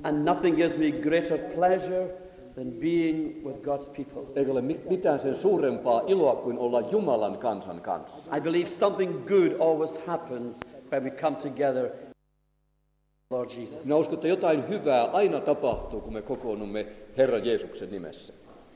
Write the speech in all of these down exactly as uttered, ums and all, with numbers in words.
And nothing gives me greater pleasure than being with God's people. Eikä ole mitään sen suurempaa iloa kuin olla Jumalan kansan kanssa. I believe something good always happens when we come together, Lord Jesus. Minä uskon, että jotain hyvää aina tapahtuu, kun me kokoonnumme Herran Jeesuksen nimessä.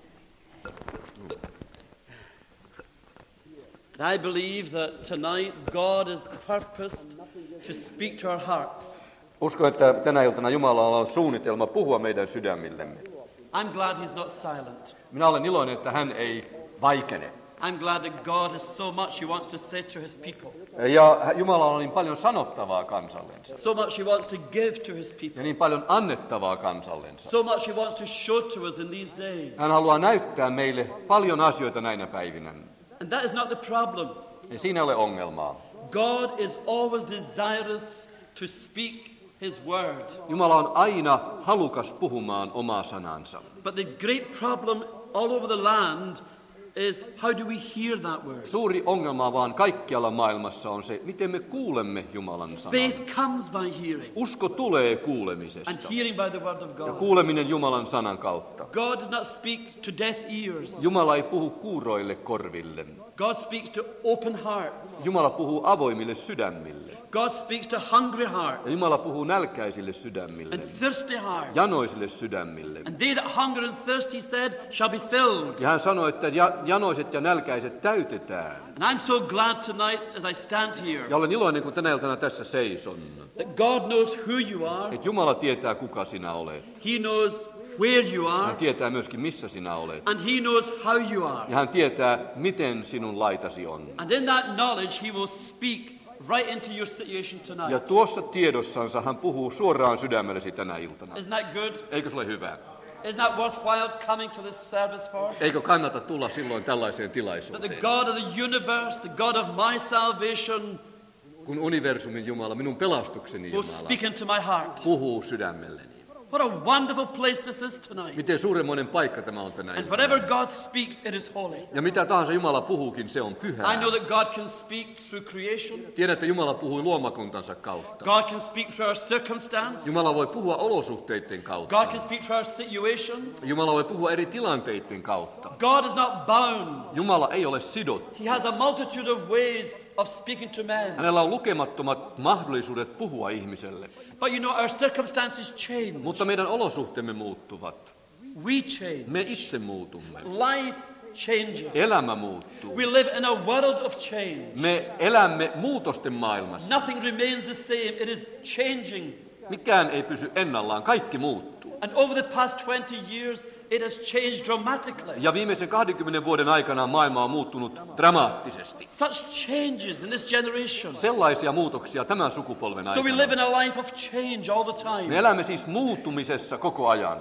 I believe that tonight God is purposed to speak to our hearts. Uskon, että tänä iltana Jumalalla on suunnitelma puhua meidän sydämillemme. I'm glad he's not silent. Minä olen iloinen, että hän ei vaikene. I'm glad that God has so much he wants to say to his people. Ja Jumalalla on niin paljon sanottavaa kansallensa. So much he wants to give to his Ja people. niin paljon annettavaa kansallensa. So much he wants to show to us in these days. Hän haluaa näyttää meille paljon asioita näinä päivinä. And that is not the problem. Ei siinä ole ongelmaa. God is always desirous to speak his word. Jumala on aina halukas puhumaan omaa sanansa. But the great problem all over the land is how do we hear that word? Suuri ongelma vaan kaikkialla maailmassa on se, miten me kuulemme Jumalan sanan. Faith comes by hearing, Usko tulee and kuulemisesta hearing by the word of ja God. kuuleminen Jumalan sanan kautta. God does not speak to deaf ears. Jumala ei puhu kuuroille korville. God speaks to open hearts. Jumala puhuu avoimille sydämille. God speaks to hungry Ja hearts Jumala puhuu nälkäisille sydämille, and thirsty hearts. janoisille sydämille. And they that hunger and thirst, he said, shall be filled. Ja hän sanoi, että ja- janoiset ja nälkäiset täytetään. And I'm so glad tonight as I stand here Ja olen iloinen, kun tänä iltana tässä seison. that God knows who you are. Että Jumala tietää, kuka sinä olet. He knows where you Hän are. tietää myöskin, missä sinä olet. And he knows how you are. Ja hän tietää, miten sinun laitasi on. And in that knowledge, he will speak right into your situation Ja tonight. tuossa tiedossansa hän puhuu suoraan sydämellesi tänä iltana. Isn't that good? Eikö se ole hyvä? Isn't that worthwhile coming to this service for? Eikö kannata tulla silloin tällaiseen That the tilaisuuteen? God of the universe, the God of my salvation, Kun universumin Jumala, minun pelastukseni will Jumala, speak into my heart. puhuu sydämelleni. What a wonderful place this is tonight. Miten suuremmoinen paikka tämä on tänä And iltana. whatever God speaks, it is holy. Ja mitä tahansa Jumala puhuukin, se on I pyhää. know that God can speak through creation. Tiedän, että Jumala puhui luomakuntansa kautta. God can speak through our circumstance. Jumala voi puhua olosuhteiden God kautta. can speak through our situations. Jumala voi puhua eri tilanteiden kautta. God is not bound. Jumala ei ole sidottu. He has a multitude of ways of speaking to men. Hänellä on lukemattomat mahdollisuudet puhua ihmiselle. But you know, our circumstances change. Mutta meidän olosuhteemme muuttuvat. We change. Me itse muutumme. Life changes. Elämä muuttuu. We live in a world of change. Me elämme muutosten maailmassa. Nothing remains the same. It is changing. Mikään ei pysy ennallaan, kaikki muuttuu. And over the past twenty years, it has changed dramatically. Ja viimeisen kahdenkymmenen vuoden aikana maailma on muuttunut dramaattisesti. Such changes in this generation. Sellaisia muutoksia tämän sukupolven So we aikana. live in a life of change all the Me time. elämme siis muuttumisessa koko ajan.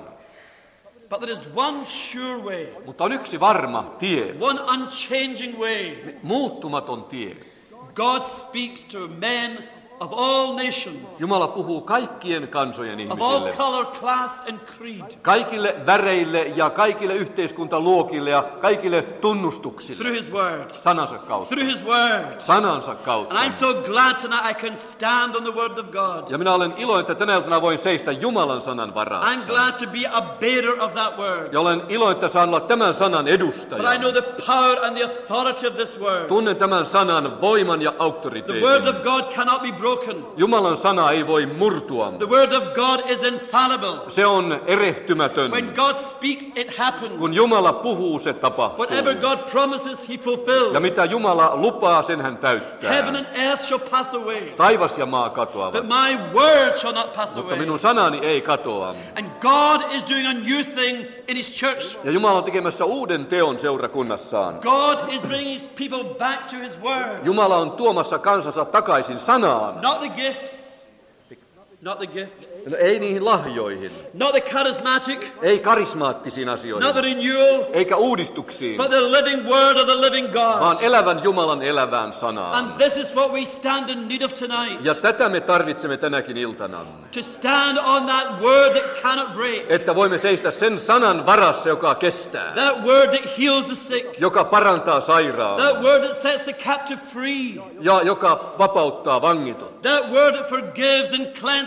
But there is one sure way, Mutta on yksi varma tie, one unchanging way. muuttumaton tie. God speaks to men of all nations, Jumala puhuu kaikkien kansojen of all ihmisille. color, class, and creed, Kaikille väreille ja kaikille yhteiskuntaluokille ja kaikille tunnustuksille. through His Word. Sanansa kautta. Through His Word. Sanansa kautta. And I'm so glad tonight I can stand on the Word of God. Ja minä olen iloinen, että tänä iltana voin seistä Jumalan sanan I'm varassa. glad to be a bearer of that Word. Ja olen iloinen, että saan olla tämän sanan But I edustaja. know the power and the authority of this Word. Tunnen tämän sanan voiman ja The Word auktoriteetin. of God cannot be broken. Jumalan sana ei voi murtua. The Word of God is infallible. Se on erehtymätön. When God speaks, it happens. Kun Jumala puhuu, se tapahtuu. Whatever God promises, He fulfills. Ja mitä Jumala lupaa, sen hän täyttää. Heaven and earth shall pass away, Taivas ja maa but katoavat, my word shall not pass mutta away. minun sanani ei katoa. And God is doing a new thing in His church. Ja Jumala on tekemässä uuden teon seurakunnassaan. God is bringing His people back to His word. Jumala on tuomassa kansansa takaisin sanaan. Not the gifts. Not the gifts. No, ei niihin lahjoihin, Not the charismatic. ei karismaattisiin Not the asioihin, renewal. eikä uudistuksiin, But the living word of the living vaan God. elävän Jumalan elävään sanaan. And this is what we stand in need of tonight. Ja tätä me tarvitsemme tänäkin iltana. To stand on that word that cannot break. Että voimme seistä sen sanan varassa, joka kestää, That word that heals the sick. joka parantaa sairaan That word that sets the captive free. ja joka vapauttaa vangitut. That word that forgives and cleanses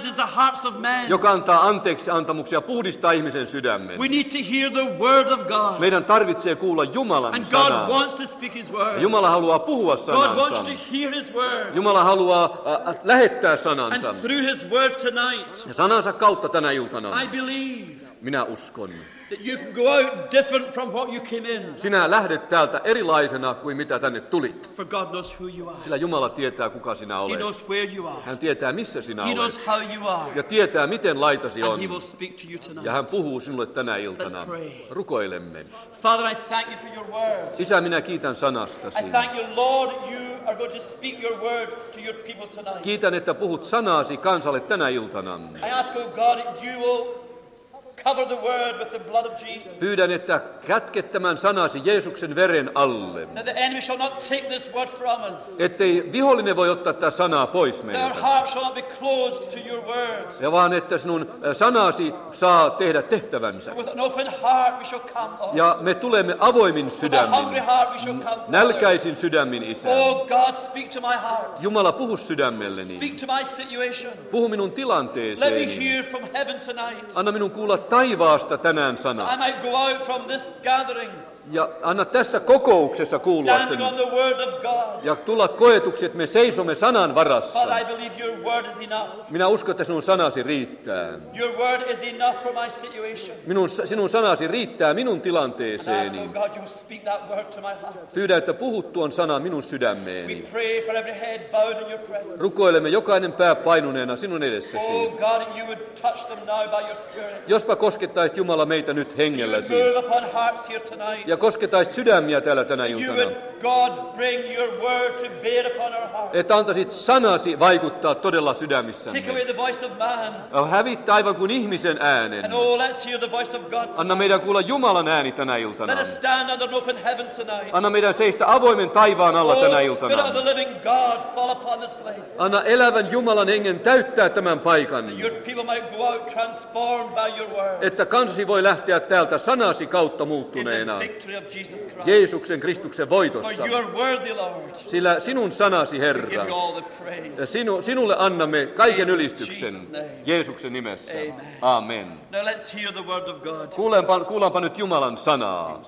cleanses the hearts of men. joka antaa anteeksi antamuksia, puhdistaa ihmisen sydämen. We need to hear the word of God. Meidän tarvitsee kuulla Jumalan And God sanaa. wants to speak His word. Jumala haluaa puhua God wants sanansa. to hear His word. Jumala haluaa äh, lähettää And sanansa. through His word tonight, Ja sanansa kautta tänä iltana I believe minä uskon. that you can go out different from what you came in. Sinä lähdet täältä erilaisena kuin mitä tänne tulit. For God knows who you are. Sillä Jumala tietää, kuka sinä He olet. knows where you are. Hän tietää, missä sinä He knows olet. how you are. Ja tietää, miten laitasi And on. He will speak to you Ja hän tonight. puhuu sinulle tänä iltana. Let's pray. Rukoilemme. Father, I thank you for your word. Isä, minä kiitän sanastasi. I thank you, Lord, you are going to speak your word to your people tonight. Kiitän, että puhut sanaasi kansalle tänä iltana. I ask, oh God, that you will cover the word with the blood of Jesus. Pyydän, että kätket tämän sanasi Jeesuksen veren alle. That the enemy shall not take this word from us. Ettei vihollinen voi ottaa tätä sanaa pois That our meiltä. heart shall not be closed to your word. Ja vaan, että sinun sanasi saa tehdä tehtävänsä. With an open heart we shall come, Lord. Ja me tulemme avoimin With a hungry sydämin, heart we shall come, Father. nälkäisin sydämin, Isä. Oh God, speak to my heart. Jumala, puhu sydämelleni. Speak to my situation. Puhu minun Let me tilanteeseeni. hear from heaven tonight. Anna minun kuulla taivaasta tänään sana. I might go out from this gathering Ja anna tässä kokouksessa kuulla standing on sen. the word of God. Ja tulla koetuksi, että me seisomme sanan varassa. Father, I believe your word is enough. Minä uskon, että sinun sanasi riittää. Your word is enough for my situation. Minun, sinun sanasi riittää minun And I ask, tilanteeseeni. oh God, you speak that word to my heart. Pyydän, että puhut tuon sanan minun We sydämeeni. pray for every head bowed in your presence. Rukoilemme jokainen pää painuneena sinun Oh edessäsi. God, that you would touch them now by your spirit. Jospa koskettaisit Jumala meitä nyt You would hengelläsi. move upon hearts here tonight. Ja koskettaisit sydämiä täällä tänä You iltana. would, God, bring your word to bear upon our hearts. Että antaisit sanasi vaikuttaa todella Take sydämissämme. away the voice of man. Ja hävittää aivan kuin ihmisen äänen. And oh, let's hear the voice of God Anna tonight. meidän kuulla Jumalan ääni tänä iltana. Let us stand under an open heaven tonight. Anna meidän seistä avoimen taivaan alla Oh, tänä Spirit iltana. of the living God, fall upon this place. Anna elävän Jumalan hengen täyttää tämän paikan. Your people might go out transformed by your word. Että kansasi voi lähteä täältä sanasi kautta In muuttuneena. the victory of Jesus Christ. Jeesuksen Kristuksen For voitossa. you are worthy, Lord. Sillä sinun sanasi, Give Herra, you all the praise. sinu, sinulle annamme kaiken In ylistyksen Jesus' name. Jeesuksen nimessä. Amen. Amen. Now let's hear the word of God. Kuulempa, kuullaanpa nyt Jumalan sanaa.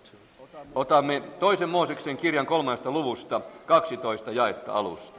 Otamme toisen Mooseksen kirjan kolmannesta luvusta kaksitoista jaetta alusta.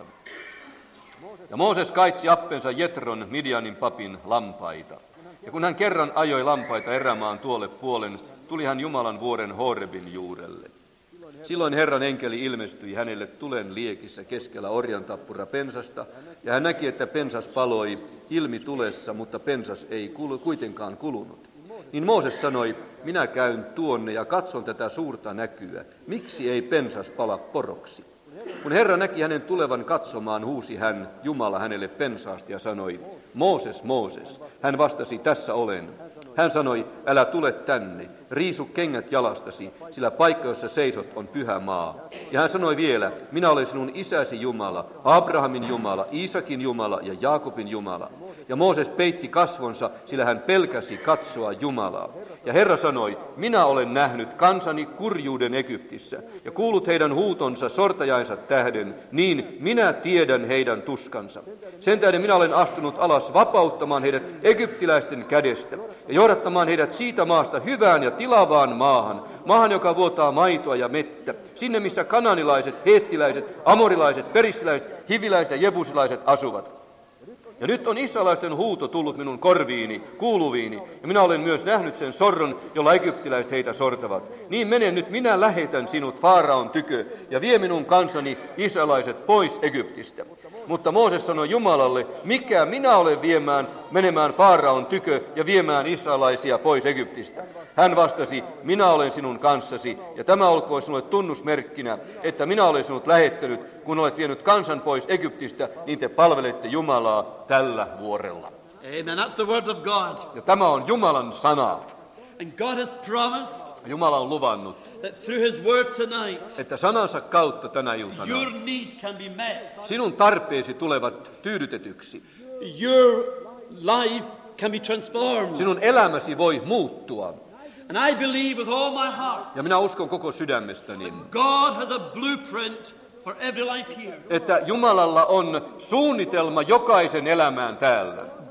Ja Mooses kaitsi appensa Jetron Midianin papin lampaita. Ja kun hän kerran ajoi lampaita erämaan tuolle puolen, tuli hän Jumalan vuoren Horebin juurelle. Silloin Herran enkeli ilmestyi hänelle tulen liekissä keskellä orjantappura pensasta, ja hän näki, että pensas paloi ilmi tulessa, mutta pensas ei kulu, kuitenkaan kulunut. Niin Mooses sanoi, minä käyn tuonne ja katson tätä suurta näkyä. Miksi ei pensas pala poroksi? Kun Herra näki hänen tulevan katsomaan, huusi hän, Jumala hänelle pensaasti ja sanoi, Mooses, Mooses. Hän vastasi, tässä olen. Hän sanoi, älä tule tänne, riisu kengät jalastasi, sillä paikka, jossa seisot, on pyhä maa. Ja hän sanoi vielä, minä olen sinun isäsi Jumala, Abrahamin Jumala, Iisakin Jumala ja Jaakobin Jumala. Ja Mooses peitti kasvonsa, sillä hän pelkäsi katsoa Jumalaa. Ja Herra sanoi, minä olen nähnyt kansani kurjuuden Egyptissä, ja kuullut heidän huutonsa sortajainsa tähden, niin minä tiedän heidän tuskansa. Sen tähden minä olen astunut alas vapauttamaan heidät egyptiläisten kädestä, ja johdattamaan heidät siitä maasta hyvään ja tilavaan maahan, maahan, joka vuotaa maitoa ja mettä, sinne missä kananilaiset, heettiläiset, amorilaiset, perissiläiset, hiviläiset ja jebusilaiset asuvat. Ja nyt on israelaisten huuto tullut minun korviini, kuuluviini, ja minä olen myös nähnyt sen sorron, jolla egyptiläiset heitä sortavat. Niin mene nyt, minä lähetän sinut Faaraon tykö, ja vie minun kansani israelaiset pois Egyptistä. Mutta Mooses sanoi Jumalalle, mikä minä olen viemään, menemään Faaraon tykö ja viemään israelaisia pois Egyptistä. Hän vastasi, minä olen sinun kanssasi, ja tämä olkoon sinulle tunnusmerkkinä, että minä olen sinut lähettänyt, kun olet vienyt kansan pois Egyptistä, niin te palvelette Jumalaa tällä vuorella. Amen. That's the word of God. Ja tämä on Jumalan sana. And God has promised Jumala on luvannut, that through his word tonight, että sanansa kautta tänä iltana your need can be met. sinun tarpeesi tulevat tyydytetyksi. Your life can be transformed. Sinun elämäsi voi muuttua. And I believe with all my heart, Ja minä uskon koko sydämestäni, God has a blueprint for every life here. että Jumalalla on suunnitelma jokaisen elämään täällä.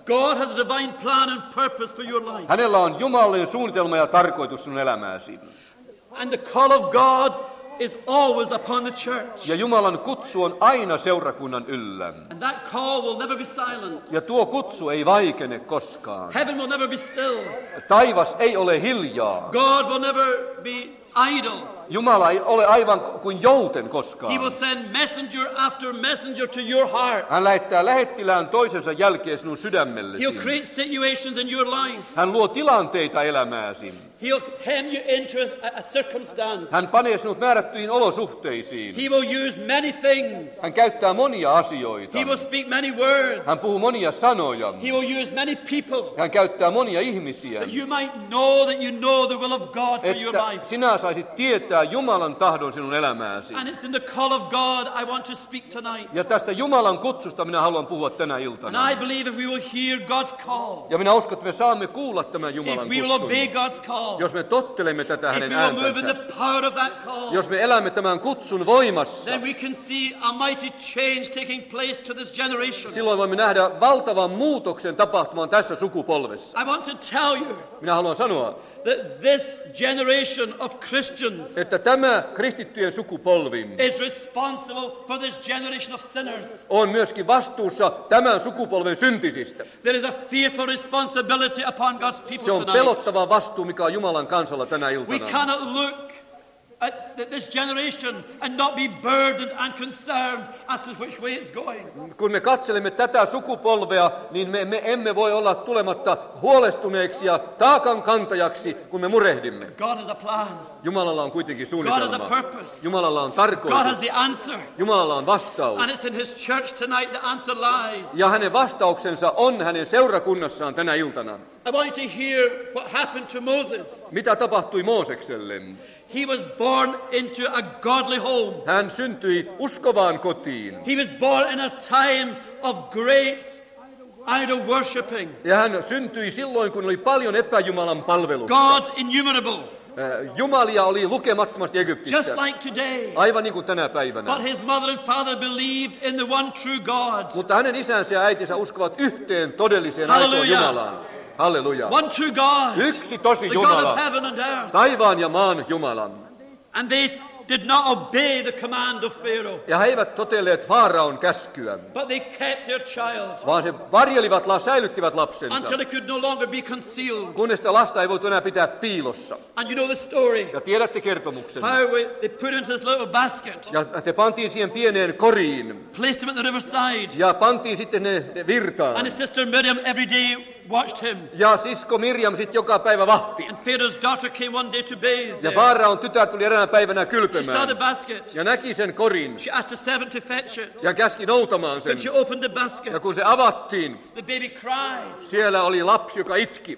God has a divine plan and purpose for your life. Hänellä on jumalallinen suunnitelma ja tarkoitus sinun elämääsi. And the call of God is always upon the church. Ja Jumalan kutsu on aina seurakunnan yllä. And that call will never be silent. Ja tuo kutsu ei vaikene koskaan. Heaven will never be still. Taivas ei ole hiljaa. God will never be idle. Jumala ei ole aivan kuin jouten He koskaan. will send messenger after messenger to your heart. Hän lähettää lähettilään toisensa jälkeen sinun sydämellesi. He'll create situations in your life. Hän luo tilanteita elämääsi. He'll hem you into a, a circumstance. Hän panee sinut määrättyihin olosuhteisiin. He will use many things. Hän käyttää monia asioita. He will speak many words. Hän puhuu monia sanoja. He will use many people. Hän käyttää monia ihmisiä. That you might know that you know the will of God for your Että life. sinä saisit tietää Jumalan tahdon sinun elämääsi. And it's in the call of God I want to speak tonight. Ja tästä Jumalan kutsusta minä haluan puhua tänä iltana. And I believe if we will hear God's call, Ja minä uskon, että me saamme kuulla tämän if Jumalan we will obey kutsun. God's call, Jos me tottelemme tätä if hänen we will move in ääntänsä. the power of that call, Jos me elämme tämän kutsun voimassa. then we can see a mighty change taking place to this generation. Silloin voimme nähdä valtavan muutoksen tapahtuman tässä sukupolvessa. I want to tell you Minä haluan sanoa, that this generation of Christians että tämä kristittyjen sukupolvi is responsible for this generation of sinners. on myöskin vastuussa tämän sukupolven syntisistä. There is a fearful responsibility upon God's Se people on tonight. pelottava vastuu, mikä on Jumalan kansalla tänä We iltana. cannot look at th- this generation and not be burdened and concerned as to which way it's going. Kun me katselemme tätä sukupolvea, niin me, me emme voi olla tulematta huolestuneeksi ja taakan kantajaksi, kun me murehdimme. God has a plan. Jumalalla on kuitenkin God has a suunnitelma. purpose. Jumalalla on God has tarkoitus. the answer. Jumalalla on vastaus. And it's in His church tonight the answer lies. Ja hänen vastauksensa on hänen seurakunnassaan tänä iltana. I want you to hear what happened to Moses. Mitä tapahtui Moosekselle? He was born into a godly home. Hän syntyi uskovaan kotiin. He was born in a time of great idol worshipping. Ja hän syntyi silloin, kun oli paljon epäjumalan palvelusta. God's innumerable, Äh, Jumalia oli lukemattomasti Egyptissä. just like today. Aivan niin kuin tänä päivänä. But his mother and father believed in the one true God. Mutta hänen isänsä ja äitinsä uskovat yhteen todelliseen aitoon Hallelujah. Jumalaan. Halleluja. One true God. Yksi tosi The God of Jumala. heaven and earth. Taivaan ja maan Jumalan. And they did not obey the command of Pharaoh, Ja he eivät totelleet Faaraon käskyä, but they kept their child vaan se varjelivat, la- säilyttivät lapsensa. until it could no longer be concealed. Kunnes sitä lasta ei voitu enää pitää piilossa. And you know the story. Ja tiedätte kertomuksen. How we- they put into this little basket, Ja te pantiin siihen pieneen koriin. placed him at the riverside, Ja pantiin sitten ne, ne virtaan. and his sister Miriam every day watched him. Ja sisko Mirjam sitten joka päivä vahti. And Pharaoh's daughter came one day to bathe Ja there. Faaraon tytär tuli eräänä päivänä She saw the kylpemään. basket. Ja näki sen korin. She asked a servant to fetch it. Ja käski noutamaan sen. When she opened the basket, Ja kun se avattiin, the baby cried. siellä oli lapsi, joka itki.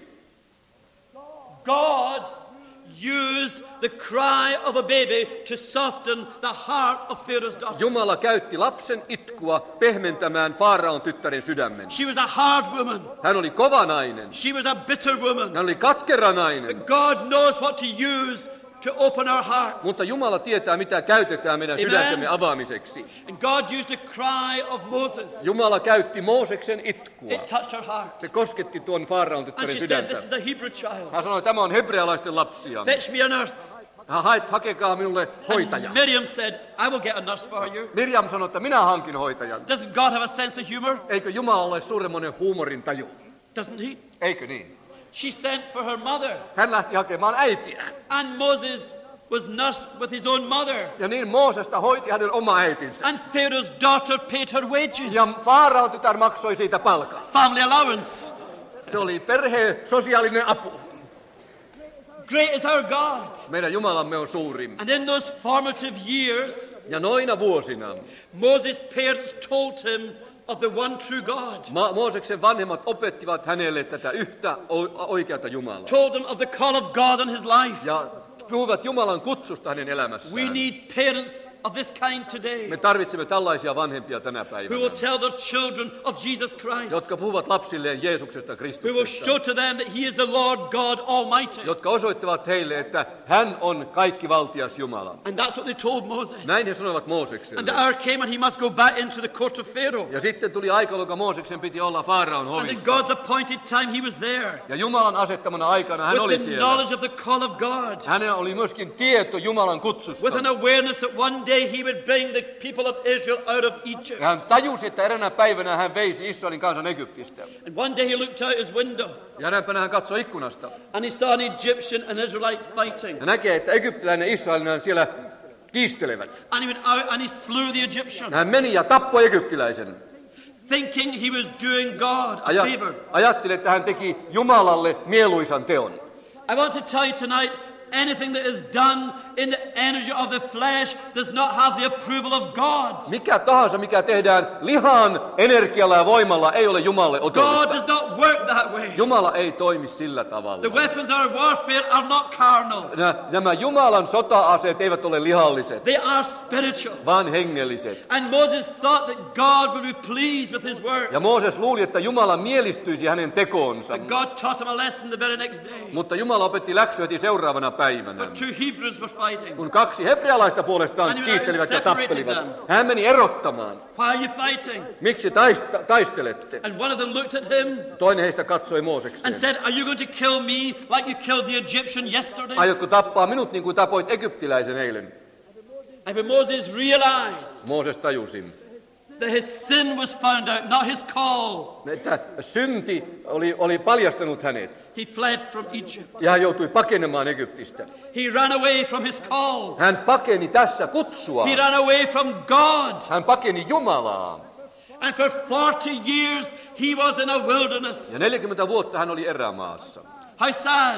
God used the cry of a baby to soften the heart of Pharaoh's daughter. Jumala käytti lapsen itkua pehmentämään Faaraon tyttären sydämen. She was a hard woman. Hän oli kova nainen. She was a bitter woman. Hän oli katkera nainen. God knows what to use to open our hearts. Mutta Jumala tietää, mitä käytetään meidän Amen. sydäntemme avaamiseksi. And God used the cry of Moses. Jumala käytti Mooseksen itkua. It touched her heart. Se kosketti tuon Faaraon And tyttären she said, sydäntä. this is a Hebrew child. Hän sanoi, tämä on hebrealaisten lapsia. Fetch me a nurse. Hän hait, hakekaa minulle hoitaja. And Miriam said, I will get a nurse for you. Mirjam sanoi, että minä hankin hoitajan. Doesn't God have a sense of humor? Eikö Jumala ole suuremmoinen huumorintaju? Doesn't he? Eikö niin? She sent for her mother. Hän lähti hakemaan äitiään. And Moses was nursed with his own mother. Ja niin Moosesta hoiti hänen oma äitinsä. And Pharaoh's daughter paid her wages. Ja Faaraon tytär maksoi siitä palkan. Family allowance. Se oli perheen sosiaalinen apu. Great is our God. Meidän Jumalamme on suurin. And in those formative years, Ja noina vuosina Moses' parents told him of the one true God. Ma- Mooseksen vanhemmat opettivat hänelle tätä yhtä o- oikeata Jumalaa. Told him of the call of God on his life. Ja puhuvat Jumalan kutsusta hänen elämässään. We need parents of this kind today, Me tarvitsemme tällaisia vanhempia tänä who will päivänä, tell their children of Jesus Christ, jotka puhuvat lapsilleen Jeesuksesta who will Kristuksesta, show to them that He is the Lord God Almighty. jotka osoittavat heille, että hän on kaikkivaltias Jumala. And that's what they told Moses. Näin he sanoivat And Moosekselle. the hour came and he must go back into the court of Pharaoh. Ja sitten tuli aika, jolloin Mooseksen piti olla Faaraon And in hovissa. God's appointed time he was there, Ja Jumalan asettamana aikana hän with oli the siellä. knowledge of the call of God, Hänellä oli myöskin tieto Jumalan kutsusta. with an awareness that one day he would bring the people of Israel out of Egypt. Ja hän tajusi, että eräänä päivänä hän veisi Israelin kansan Egyptistä. And one day he looked out his window Ja eräänä hän katsoi ikkunasta. and he saw an Egyptian and Israelite fighting. Ja näkee, että egyptiläinen ja israelinainen siellä kiistelevät. And he went out and he slew the Egyptian, Hän meni ja tappoi egyptiläisen. thinking he was doing God a Aja, favor. ajatteli, että hän teki Jumalalle mieluisan teon. I want to tell you tonight, anything that is done in the energy of the flesh does not have the approval of God. Mikä tahansa, mikä tehdään lihan energialla ja voimalla, ei ole Jumalalle God otollista. does not work that way. Jumala ei toimi sillä tavalla. The weapons of our warfare are not carnal. Nä- Nämä Jumalan sota-aseet eivät ole lihalliset, They are spiritual. vaan hengelliset. And Moses thought that God would be pleased with his work. Ja Mooses luuli, että Jumala mielistyisi hänen tekoonsa. But God taught him a lesson the very next day. Mutta Jumala opetti läksy heti seuraavana päivänä. But two Hebrews were fighting. Kun kaksi hebrealaista puolestaan kiistelivät ja tappelivat, hän meni erottamaan. Why are you fighting? Miksi taista- taistelette? And one of them looked at him Toinen heistä katsoi and Moosekseen. said, are you going to kill me like you killed the Egyptian yesterday? Aiotko tappaa minut niin kuin tapoit egyptiläisen eilen? And when Moses realized Mooses tajusi, that his sin was found out, not his call, että synti oli, oli paljastanut hänet. he fled from Egypt. Ja hän joutui pakenemaan Egyptistä. He ran away from his call. Hän pakeni tässä kutsua. He ran away from God. Hän pakeni Jumalaa. And for forty years he was in a wilderness. Ja neljäkymmentä vuotta hän oli erämaassa. How sad.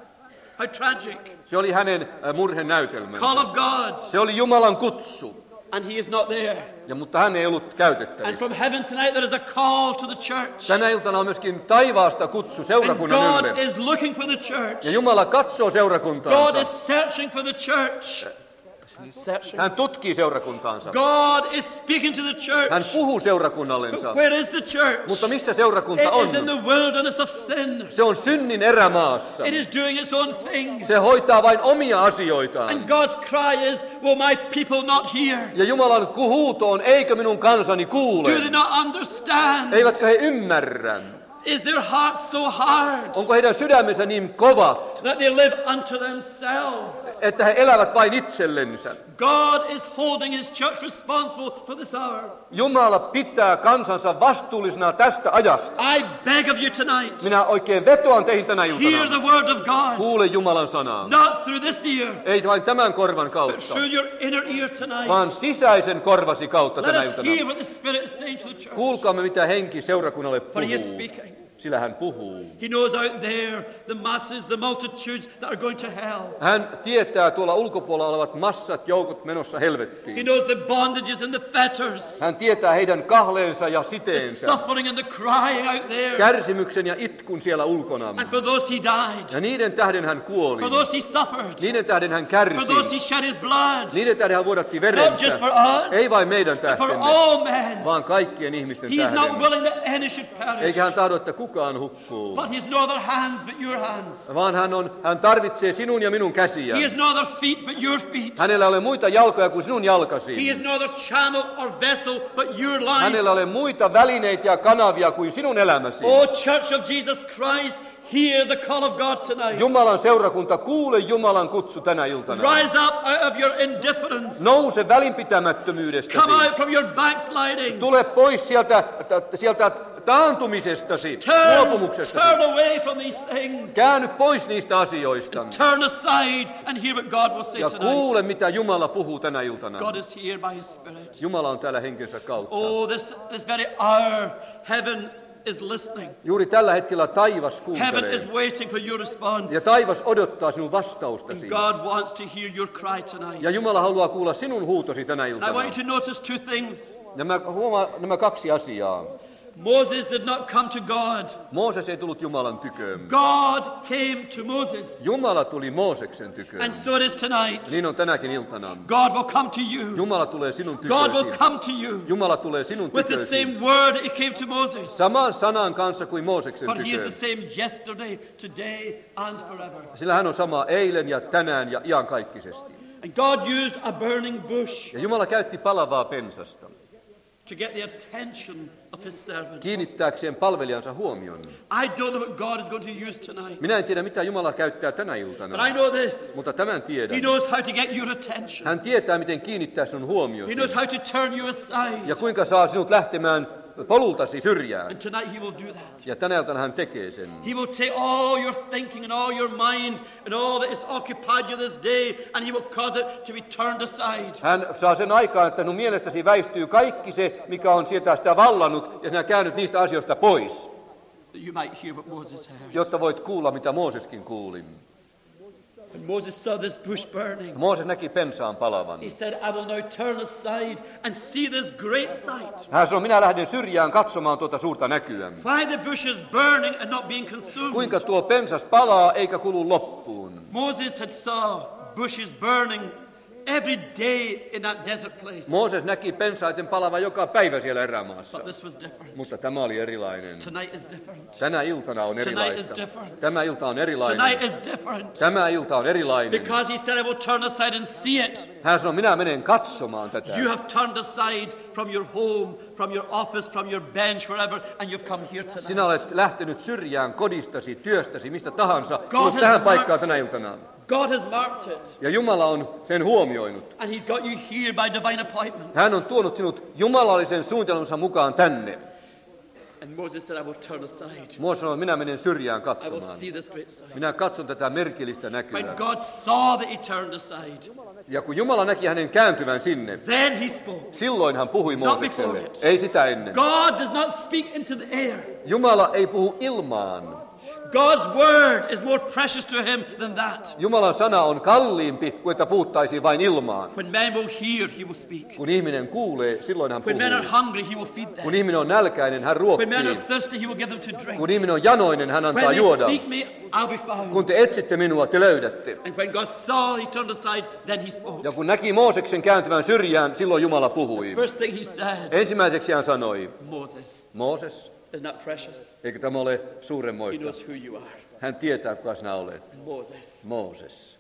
How tragic. Se oli hänen äh, murhen näytelmänsä. Call of God. Se oli Jumalan kutsu. And he is not there. Ja, mutta hän ei ollut And käytettävissä. from heaven tonight there is a call to the church. Tänä iltana on myöskin taivaasta kutsu And seurakunnan God ylle. is looking for the church. Ja Jumala katsoo God seurakuntaansa. is searching for the church. He's searching. Hän tutkii seurakuntaansa. God is speaking to the Hän church. puhuu seurakunnallensa. But where is the church? Mutta missä It seurakunta on? is in the wilderness of sin. Se on synnin erämaassa. It is doing its own thing. Se hoitaa vain omia asioitaan. And God's cry is, will my people not hear? Ja Jumalan huuto on, eikö minun kansani Do kuule? they not understand? Eivätkö he ymmärrä? Is their heart so hard Onko heidän sydämensä niin kovat, that they live unto themselves? että he elävät vain itsellensä? God is holding his church responsible for this hour. Jumala pitää kansansa vastuullisena tästä ajasta. I beg of you tonight, Minä oikein vetoan teihin tänä hear iltana. the word of God, Kuule Jumalan sanaa. not through this ear, Ei vain tämän korvan but kautta, through your inner ear tonight. vaan sisäisen korvasi kautta Let tänä us iltana. hear what the Spirit is saying to the church. Kuulkaamme, mitä henki seurakunnalle For he is puhuu, speaking. sillä hän puhuu. He knows out there the masses, the multitudes that are going to hell. Hän tietää tuolla ulkopuolella olevat massat, joukot menossa He helvettiin. knows the bondages and the fetters, Hän tietää heidän kahleensa ja the siteensä, suffering and the crying out there. kärsimyksen ja itkun siellä ulkona. And for those he died, Ja niiden tähden hän kuoli. for those he suffered, Niiden tähden hän for kärsi. those he shed his blood, Niiden tähden hän vuodatti not just verensä. for us, Ei vain meidän but for tähtemme, all men. vaan kaikkien ihmisten He is not tähden. willing that any should perish, Eikä hän tahdo, että kukaan hukkuu. but he has no other hands but your hands. Vaan hän, on, hän tarvitsee sinun ja minun käsiä. He has no other feet but your feet. Hänellä ei ole muita jalkoja kuin sinun He jalkasi. has no other channel or vessel but your life. Hänellä ei ole muita välineitä ja kanavia kuin sinun elämäsi. Oh, Church of Jesus Christ, hear the call of God tonight. Jumalan seurakunta, kuule Jumalan kutsu tänä iltana. Rise up out of your indifference. Nouse välinpitämättömyydestäsi. Come out from your backsliding. Tule pois sieltä, t- sieltä taantumisestasi, Turn, luopumuksestasi. turn away from these things. Käänny pois niistä asioista. Turn aside and hear what God will say Ja tonight. kuule, mitä Jumala puhuu tänä iltana. God is here by His Spirit. Jumala on täällä henkensä kautta. Oh, this, this very hour, heaven is listening. Juuri tällä hetkellä taivas Heaven kuuntelee. is waiting for your response. Ja taivas odottaa sinun vastaustasi. God wants to hear your cry tonight. Ja Jumala haluaa kuulla sinun huutosi tänä I iltana. want you to notice two things. Nämä, huomaa nämä kaksi asiaa. Moses did not come to God. Mooses ei tullut Jumalan tyköön. God came to Moses. Jumala tuli Mooseksen tyköön. And so it is tonight. Niin on tänäkin iltana. God will come to you. Jumala tulee sinun God will tyköösi. come to you Jumala tulee sinun with the tyköösi. same word that he came to Moses. Saman sanan kanssa kuin Mooseksen But he is tyköön. the same yesterday, today, and forever. Sillä hän on sama eilen ja tänään ja iankaikkisesti. And God used a burning bush Ja Jumala käytti palavaa pensasta to get the attention of his servant. kiinnittääkseen palvelijansa huomion. I don't know what God is going to use tonight. Minä en tiedä, mitä Jumala käyttää tänä But iltana, I know this. mutta tämän He tiedän. knows how to get your attention. Hän tietää, miten kiinnittää sun He huomiosi knows how to turn you aside. ja kuinka saa sinut lähtemään polultasi syrjään. And tonight he will do that. Ja tänä iltana hän tekee sen. He will take all your thinking and all your mind and all that is occupied you this day, and he will cause it to be turned aside. Hän saa sen aikaan, että sinun mielestäsi väistyy kaikki se, mikä on sieltä sitä vallannut, ja sinä käännyt niistä asioista pois, That you might hear what Moses heard. jotta voit kuulla, mitä Mooseskin kuuli. When Moses saw this bush burning, Mooses näki pensaan palavan. he said, I will now turn aside and see this great sight. Hän sanoi, minä lähden syrjään katsomaan tuota suurta näkyä. Why the bush is burning and not being consumed. Kuinka tuo pensas palaa eikä kulu loppuun. Moses had saw bushes burning every day in that desert place. Mooses näki pensaiden palavan joka päivä siellä erämaassa. But this was different. Mutta tämä oli erilainen. Tonight is different. Tänä iltana on Tonight erilaista. is different. Tämä ilta on erilainen. Tonight is different. Tämä ilta on erilainen. Because he said, I will turn aside and see it. Hän sanoi, minä menen katsomaan tätä. You have turned aside from your home, from your office, from your bench, wherever, and you've come here tonight. Sinä olet lähtenyt syrjään kodistasi, työstäsi, mistä tahansa. God Tullut has tähän marked- paikkaan tänä iltana. God has marked it. Ja Jumala on sen huomioinut. And he's got you here by divine appointment. Hän on tuonut sinut jumalallisen suunnitelmansa mukaan tänne. And Moses said, I will turn aside. Mooses sanoi, minä menen syrjään I will katsomaan. see this great sight. Minä katson tätä merkillistä näkyä. When God saw that he turned aside, Ja kun Jumala näki hänen kääntyvän sinne, then he spoke. silloin hän puhui Not before Moosekselle. it. Ei sitä ennen. God does not speak into the air. Jumala ei puhu ilmaan. God's word is more precious to him than that. Jumalan sana on kalliimpi kuin että puhuttaisiin vain ilmaan. When men will hear, he will speak. Kun ihminen kuulee, silloin hän When men are puhuu. hungry, he will feed Kun them. ihminen on nälkäinen, hän When men are ruokkii. thirsty, he will give them to drink. Kun ihminen on janoinen, hän antaa When they juoda. seek me, I'll be found. Kun te etsitte minua, te löydätte. And when God saw he turned aside, then he spoke. Ja kun näki Mooseksen kääntyvän syrjään, silloin Jumala puhui. First thing he said, Ensimmäiseksi hän sanoi, Moses, Mooses, is not precious. eikö tämä ole He suuremmoista? knows who you are. Hän tietää, kuka sinä olet. Moses, Mooses,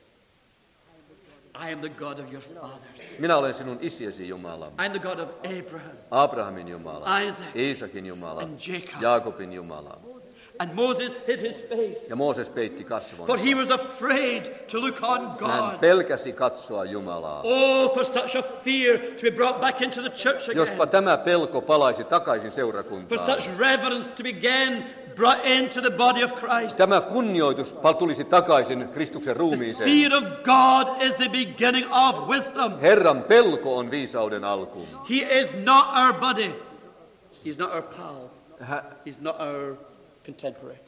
I am the God of your fathers. minä olen sinun isiesi Jumala. I am the God of Abraham, Abrahamin Jumala, Isaac, Iisakin Jumala, and Jacob. Jaakobin Jumala. And Moses hid his face, Ja Mooses peitti for kasvonsa. he was afraid to look on Hän God. pelkäsi katsoa Jumalaa. Oh, for such a fear to be brought back into the church Jospa again. tämä pelko palaisi takaisin For seurakuntaan. such reverence to be again brought into the body of Christ. Tämä kunnioitus pal- tulisi takaisin Kristuksen ruumiiseen. Fear of God is the beginning of wisdom. Herran pelko on viisauden alku. He is not our buddy. He's not our pal. Hä- He's not our contemporary.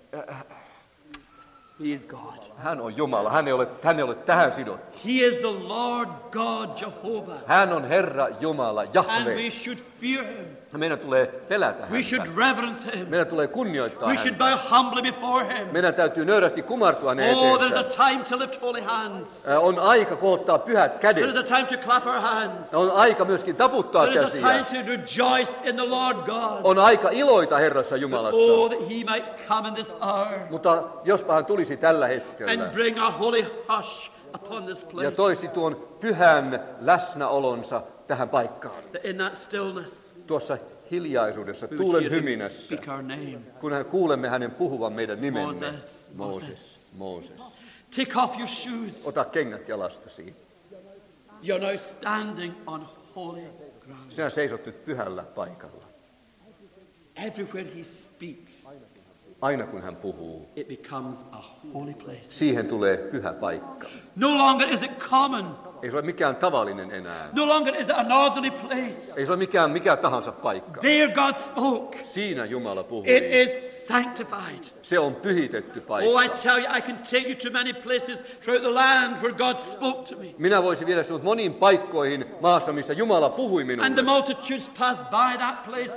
He is God. Hän on Jumala. Hän ei ole, hän ei ole tähän sidottu. He is the Lord God Jehovah. Hän on Herra Jumala, And Jahve. we should fear him. Meidän tulee pelätä We should häntä. reverence him. Meidän tulee kunnioittaa We should häntä. bow humbly before him. Meidän täytyy nöyrästi kumartua hänen Oh, there is eteensä. a time to lift holy hands. Ää, On aika koottaa pyhät There is kädet. a time to clap our hands. On aika myöskin taputtaa There is a time käsiä. to rejoice in the Lord God. On aika iloita Herrassa Oh, Jumalassa. that he might come in this hour Mutta jospa hän tulisi tällä hetkellä and bring a holy hush upon this ja place. toisi tuon pyhän läsnäolonsa tähän paikkaan. That in that stillness, Tuossa hiljaisuudessa, we would tuulen hear him hyminässä, speak our name. kun hän kuulemme hänen puhuvan meidän nimemme. Moses, Mooses, Mooses. Take off your shoes. Ota kengät jalastasi. You're now standing on holy ground. Sinä seisot nyt pyhällä paikalla. Everywhere he speaks, Aina kun hän puhuu, it becomes a holy place. siihen tulee pyhä paikka. No longer is it common. Ei se ole mikään tavallinen enää. No longer is it an ordinary place. Ei se ole mikään mikä tahansa paikka. There God spoke. Siinä Jumala puhuu. It is sanctified. Se on pyhitetty Oh, I paikka. tell you, I can take you to many places throughout the land where God spoke to me. Minä voisin viedä sinut moniin paikkoihin maassa, missä Jumala puhui And the minulle. multitudes pass by that place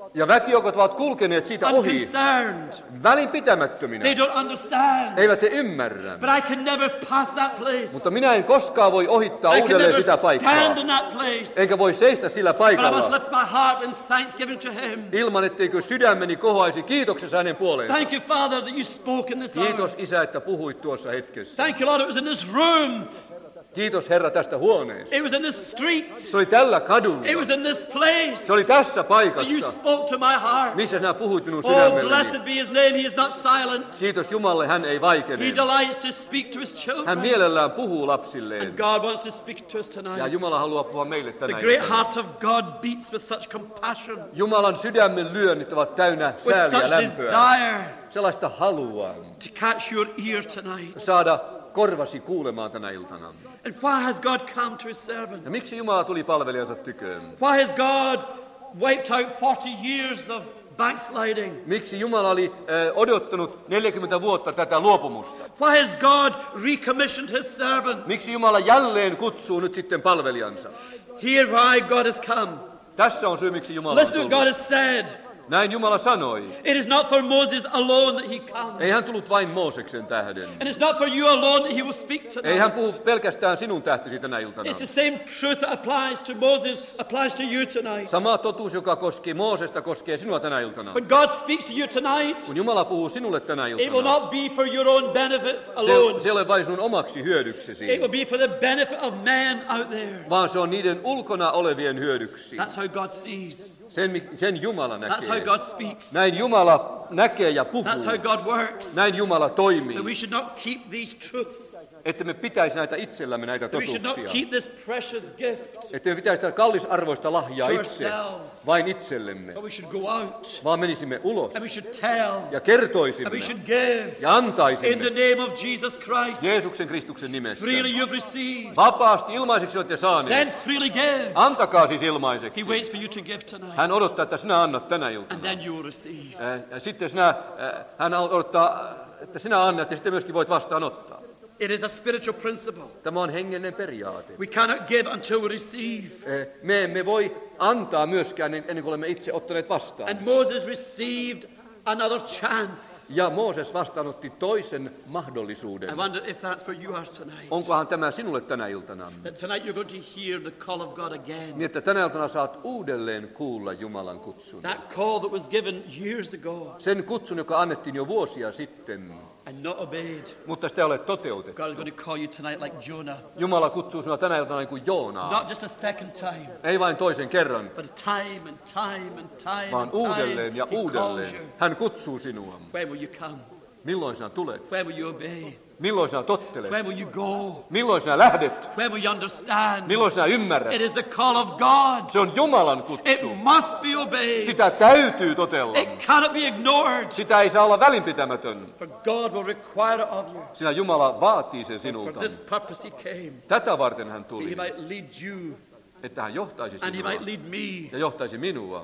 Ja väkijoukot ovat kulkeneet siitä ohi unconcerned. välinpitämättöminä. They don't understand. Eivät he ymmärrä. But I can never pass that place. Mutta minä en koskaan voi ohittaa I can uudelleen never sitä paikkaa. stand in that place. Enkä voi seistä sillä But I must paikalla lift my heart in thanksgiving to Him. ilman, etteikö sydämeni kohoaisi kiitoksessa hänen puoleensa. Thank you, Father, that you spoke in this hour. Kiitos Isä, että puhuit tuossa hetkessä. Thank you, Lord, it was in this room. Kiitos Herra tästä huoneesta. It was in this street. Se oli tällä kadulla. It was in this place. Se oli tässä That you paikassa, spoke to my heart. missä sinä puhuit minun Oh, sydämelleni. blessed be His name. He is not silent. Kiitos Jumalle, hän ei vaikene. He delights to speak to His Hän children. mielellään puhuu lapsilleen. And God wants to speak to us Ja tonight. Jumala haluaa puhua meille The tänä great iltana. heart of God beats with such compassion, Jumalan sydämen lyönnit ovat täynnä with sääliä ja such lämpöä. desire Sellaista halua to catch your ear tonight. saada korvasi kuulemaan tänä iltana. And why has God come to His servant? Ja miksi Jumala tuli palvelijansa tyköön? Why has God wiped out forty years of backsliding? Miksi Jumala oli äh, odottanut neljäkymmentä vuotta tätä luopumusta? Why has God recommissioned His servant? Miksi Jumala jälleen kutsuu nyt sitten palvelijansa? Here why God has come. Tässä on syy, miksi Jumala on Listen to what God tullut. has said. Näin Jumala sanoi. It is not for Moses alone that He comes. Ei hän tullut vain Mooseksen tähden. And it's not for you alone that He will speak Ei hän tonight. puhu pelkästään sinun tähtesi tänä iltana. It's the same truth that applies to Moses, applies to you tonight. Sama totuus, joka koski Moosesta, koskee sinua tänä iltana. When God speaks to you tonight, Kun Jumala puhuu sinulle tänä it will iltana, not be for your own benefit se, alone. se ei ole vain sinun omaksi It hyödyksesi, will be for the benefit of man out there. vaan se on niiden ulkona olevien hyödyksi. That's how God sees. Sen, mi- sen Jumala That's how näkee. God speaks. Näin Jumala näkee ja puhuu. That's how God works. Näin Jumala toimii. That we should not keep these truths. Että me pitäisi näitä itsellämme näitä That we should not totuuksia. keep this precious gift Että me pitäisi tätä kallisarvoista lahjaa to itse, ourselves. vain itsellemme. But we should go out Vaan menisimme ulos and we should tell ja and kertoisimme we should give ja in the antaisimme name of Jesus Christ. Jeesuksen Kristuksen nimessä. Freely you've received, Vapaasti ilmaiseksi olette saaneet. then freely give. Antakaa siis He ilmaiseksi. waits for you to give tonight. Hän odottaa, että sinä annat tänä And iltana. then you will receive. Äh, Ja sitten sinä, äh, hän odottaa, että sinä annat ja sitten myöskin voit vastaanottaa. It is a spiritual principle. Tämä on hengellinen periaate. We cannot give until we receive. Äh, Me emme voi antaa myöskään ennen kuin olemme itse ottaneet vastaan. And Moses received another chance. Ja Mooses vastaanotti toisen I mahdollisuuden. wonder if that's for you are tonight. Onkohan tämä sinulle tänä iltana? That tonight you're going to hear the call of God again. Niin, että tänä iltana saat uudelleen kuulla Jumalan kutsun. That call that was given years ago Sen kutsun, joka annettiin jo vuosia sitten, and not obeyed. mutta sitä ei ole toteutettu. God is going to call you tonight like Jonah. Jumala kutsuu sinua tänä iltana niin kuin Joonaa. Not just a second time, Ei vain toisen kerran, but time and time and time vaan and time. uudelleen ja He calls uudelleen. you. Hän kutsuu sinua. When will you come? Milloin sinä tulet? When will you obey? Milloin sinä tottelet? When will you go? Milloin sinä lähdet? When will you understand? Milloin sinä ymmärrät? It is the call of God. Se on Jumalan It kutsu. must be obeyed. Sitä täytyy totella. It cannot be ignored. Sitä ei saa olla välinpitämätön. For God will require it of you. Sillä Jumala vaatii sen For sinulta. this purpose He came. Tätä varten hän That tuli, He might lead you että hän johtaisi and He sinua might lead me ja johtaisi minua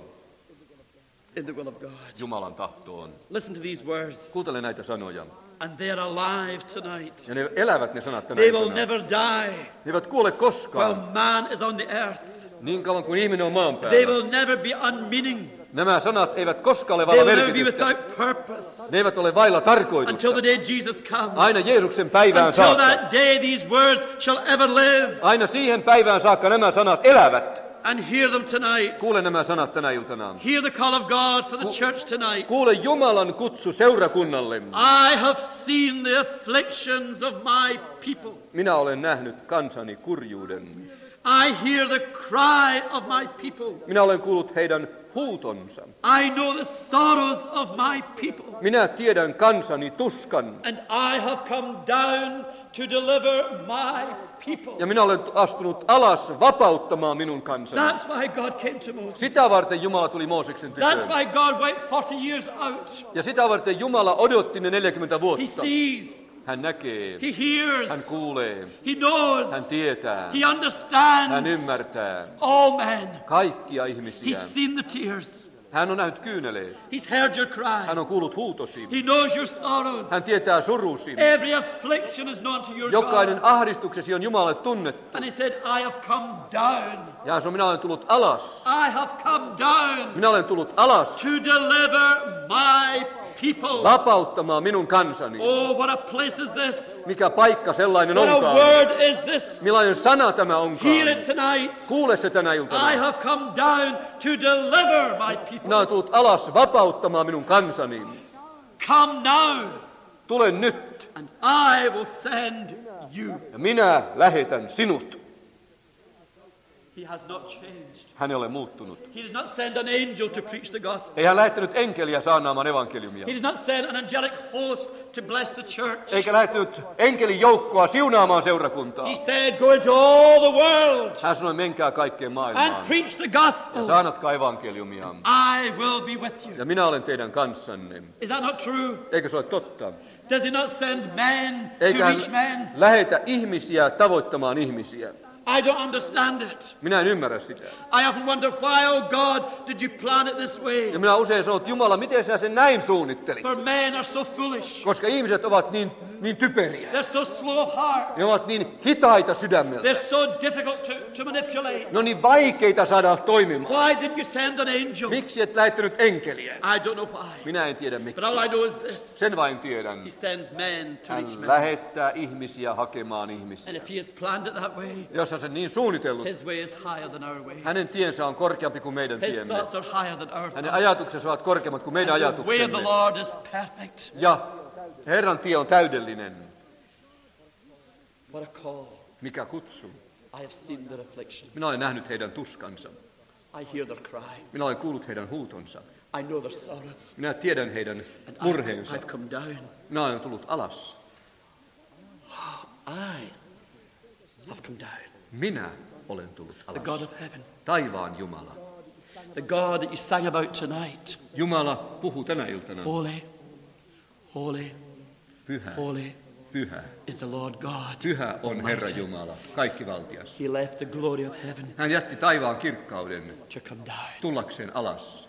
in the will of God. Jumalan tahtoon. Listen to these words. Kuuntele näitä sanoja. And they are alive tonight. Ja ne elävät ne sanat tänä They will iltana. never die. Ne eivät kuole While koskaan. man is on the earth. Niin kauan kuin ihminen on maan They päällä. will never be unmeaning. Nämä sanat eivät koskaan ole They vailla will never be merkitystä. without purpose. Ne eivät ole vailla Until tarkoitusta. the day Jesus comes. Aina Jeesuksen päivään Until saakka. that day these words shall ever live. Aina siihen päivään saakka nämä sanat elävät. And hear them tonight. Kuule nämä sanat tänä iltana. Hear the call of God for the church tonight. Kuule Jumalan kutsu seurakunnalle. I have seen the afflictions of my people. Minä olen nähnyt kansani kurjuuden. I hear the cry of my people. Minä olen kuullut heidän huutonsa. I know the sorrows of my people. Minä tiedän kansani tuskan. And I have come down to deliver my people. Ja minä olen astunut alas vapauttamaan minun kansani. That's why God came to Moses. Sitä varten Jumala tuli Mooseksen That's tyköön. why God waited forty years out. Ja sitä varten Jumala odotti ne neljäkymmentä He vuotta. sees. Hän näkee, He hears. hän kuulee, He knows. hän tietää, He understands hän ymmärtää all men. kaikkia He's ihmisiä. seen the tears. Hän on nähnyt kyyneleet. He's heard your Hän cry. on kuullut huutosi. He knows your sorrows. Hän tietää surusi. Every affliction is known to your Jokainen God. ahdistuksesi on Jumalalle tunnettu. And he said, I have come down. Ja hän sanoi, minä olen tullut alas. I have come down Minä olen tullut alas to deliver my people. vapauttamaan minun kansani. Oh, what a place is this. Mikä paikka sellainen What a onkaan. word is this. Millainen sana tämä Hear onkaan. it tonight. Kuule se tänä I iltana. have come down to deliver my people. Minä olen tullut alas vapauttamaan minun kansani. Come now, Tule nyt and I will send you. ja minä lähetän sinut. He has not changed. Hän ei ole muuttunut. He does not send an angel to preach the gospel. Ei hän lähettänyt enkeliä saarnaamaan evankeliumia. He does not send an angelic host to bless the church. Eikä lähettänyt enkelin joukkoa siunaamaan seurakuntaa. He said, go into all the world Hän sanoi, menkää kaikkeen maailmaan. and preach the Ja gospel. saanatkaa evankeliumia. I will be with you. Ja minä olen teidän kanssanne. Is that not true? Eikö se ole totta? Does he not send men Eikä to hän reach men? lähetä ihmisiä tavoittamaan ihmisiä. I don't understand it. Minä en ymmärrä sitä. I often wonder, why, oh God, did you plan it this way? Ja minä usein sanon, että Jumala, miten sinä sen näin suunnittelit? For men are so foolish. Koska ihmiset ovat niin, niin typeriä. They're so slow of heart. Ne ovat niin hitaita sydämeltä. They're so difficult to, to manipulate. Ne on niin vaikeita saada toimimaan. Why didn't you send an angel? Miksi et lähettänyt enkeliä? I don't know why. Minä en tiedä miksi. But all I know is this. Sen vain tiedän. He sends men to reach Hän men. lähettää ihmisiä hakemaan ihmisiä. And if he has planned it that way, Jos hän sen niin suunnitellut, his way is higher than our ways. hänen tiensä on korkeampi kuin meidän His tiemme. thoughts are higher than our Hänen thoughts. ajatuksensa ovat korkeammat kuin meidän And the way of the ajatuksemme. Lord is perfect. Ja Herran tie on täydellinen. What a call. Mikä kutsu? I have seen their afflictions. Minä olen nähnyt heidän tuskansa. I hear their cry. Minä olen kuullut heidän huutonsa. I know their sorrows. Minä tiedän heidän And murheensa. I've, I've come down. Minä olen tullut alas. I have come down. Minä olen tullut The God alas. of heaven. Taivaan Jumala. The God that you sang about tonight. Jumala puhuu tänä iltana. Holy, holy, Pyhä, holy pyhä. is the Lord God. Pyhä on Herra Almighty. Jumala, kaikkivaltias. He left the glory of heaven Hän jätti taivaan kirkkauden to come down. tullakseen alas.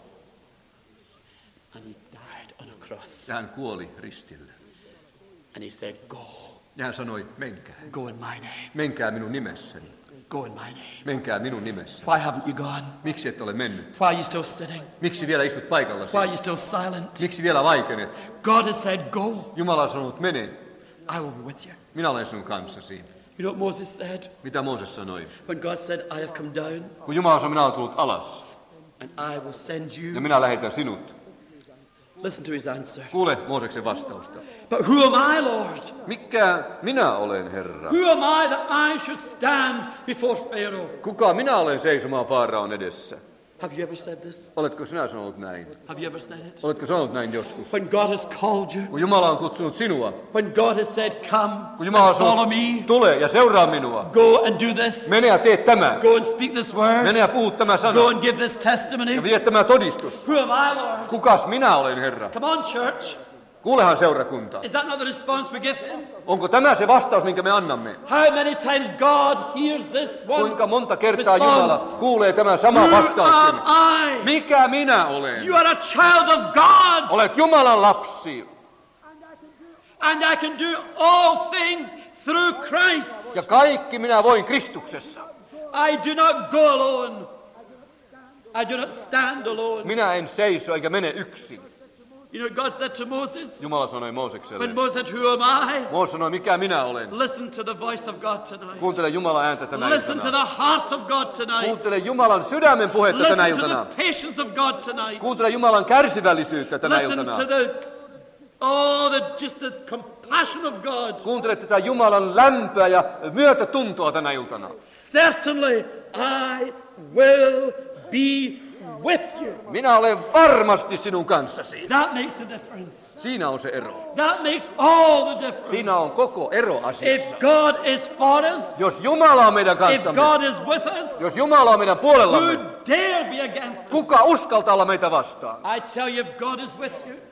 And he died on a cross. Ja hän kuoli ristillä. And he said, go. Ja hän sanoi, menkää. Go in my name. Menkää minun nimessäni. Go in my name. Menkää minun nimessäni. Why haven't you gone? Miksi et ole mennyt? Why are you still sitting? Miksi vielä istut paikallasi? Why are you still silent? Miksi vielä vaikenet? God has said, go. Jumala on sanonut, mene. I will be with you. Minä olen sinun kanssasi. You know what Moses said? Mitä Mooses sanoi? When God said, I have come down Kun Jumala sanoi, minä olen tullut alas and I will send ja you. minä lähetän sinut. Listen to his answer. Kuule Mooseksen vastausta. But who am I, Lord? Mikä minä olen, Herra? Who am I that I should stand before Pharaoh? Kuka minä olen seisomaan Faaraon edessä? Have you ever said this? Oletko sinä sanonut näin? Have you ever said it? Oletko sanonut näin joskus? When God has called you, Kun Jumala on kutsunut sinua, when God has said, come kun Jumala on and follow sanonut, me, tule ja seuraa minua. go and do this, Mene ja tee tämä. go and speak this word, Mene ja puhu tämä sana. go and give this testimony. Ja vie tämä todistus. Who am I, Lord? Kukas minä olen, Herra? Come on, church. Kuulehan seurakunta. Is that not the response we give him? Onko tämä se vastaus, minkä me annamme? How many times God hears this one Kuinka monta kertaa Jumala response? kuulee tämän Who saman vastauksen? am I? Mikä minä olen? You are a child of God, Olet Jumalan lapsi. and I can do all things through Christ. Ja kaikki minä voin Kristuksessa. I do not go alone. I do not stand alone. Minä en seiso eikä mene yksin. You know what God said to Moses? Jumala sanoi Moosekselle. When Moses said, who am I? Mooses sanoi, mikä minä olen? Listen to the voice of God tonight. Kuuntele Jumalan ääntä tänä Listen to iltana. the heart of God tonight. Kuuntele Jumalan sydämen puhetta tänä Listen to iltana. the patience of God tonight. Kuuntele Jumalan kärsivällisyyttä tänä Listen iltana. to the, oh, the, just the compassion of God. Kuuntele tätä Jumalan lämpöä ja myötätuntoa tänä iltana. Certainly I will be with you. Minä olen varmasti sinun kanssasi. That makes the difference. Siinä on se ero. That makes all the difference. Siinä on koko ero asiassa. If God is for us, Jos Jumala on meidän if kanssamme, God is with us, jos Jumala on meidän who puolellamme, dare be against us? kuka uskaltaa olla meitä vastaan? I tell you, if God is with you,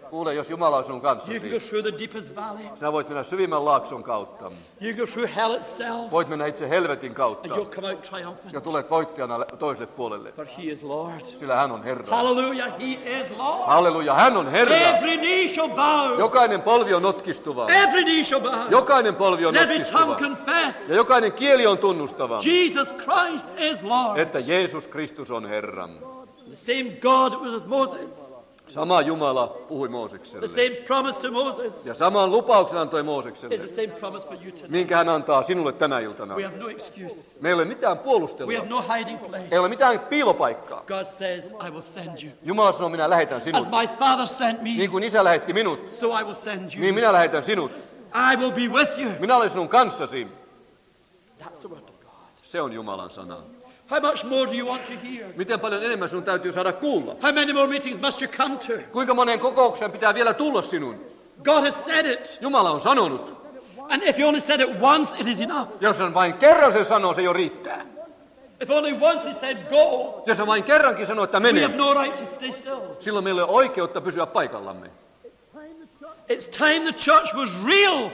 Kuule, jos Jumala on sinun You can go kanssasi, through the deepest valley. sinä voit mennä syvimmän laakson kautta. You go through hell itself. Voit mennä itse helvetin kautta And you'll come out triumphant. ja tulet voittajana toiselle puolelle, For he is Lord. sillä hän on Herra. Hallelujah, he is Lord. Halleluja, hän on Herra. Every knee shall bow. Jokainen polvi on notkistuva. Every knee shall bow. Jokainen polvi on And every tongue notkistuva. confess. Ja jokainen kieli on tunnustava, Jesus Christ is Lord. että Jeesus Kristus on Herra. The same God that was with Moses. Sama Jumala puhui The Moosekselle. same promise to Moses Ja saman lupauksen antoi is Moosekselle, the same promise for you tonight. minkä hän antaa sinulle tänä iltana. We have no excuse. Meillä ei ole mitään We puolustelua. have no hiding place. Ei ole mitään piilopaikkaa. God says, I will send you. Jumala sanoo, minä lähetän As sinut. my Father sent me, Niin kuin isä lähetti minut, so I will send niin you. minä lähetän sinut. I will be with you. Minä olen sinun kanssasi. That's the word of God. Se on Jumalan sana. How much more do you want to hear? Miten paljon enemmän sinun täytyy saada kuulla? How many more meetings must you come to? Kuinka monen kokoukseen pitää vielä tulla sinun? God has said it. Jumala on sanonut. And if you only said it once, it is enough. Jos hän vain kerran sen sanoo, se jo riittää. If only once he said go, Jos hän vain kerrankin sanoo, että we have mene, no right to stay still. silloin meillä ei ole oikeutta pysyä paikallamme. It's time the church was real.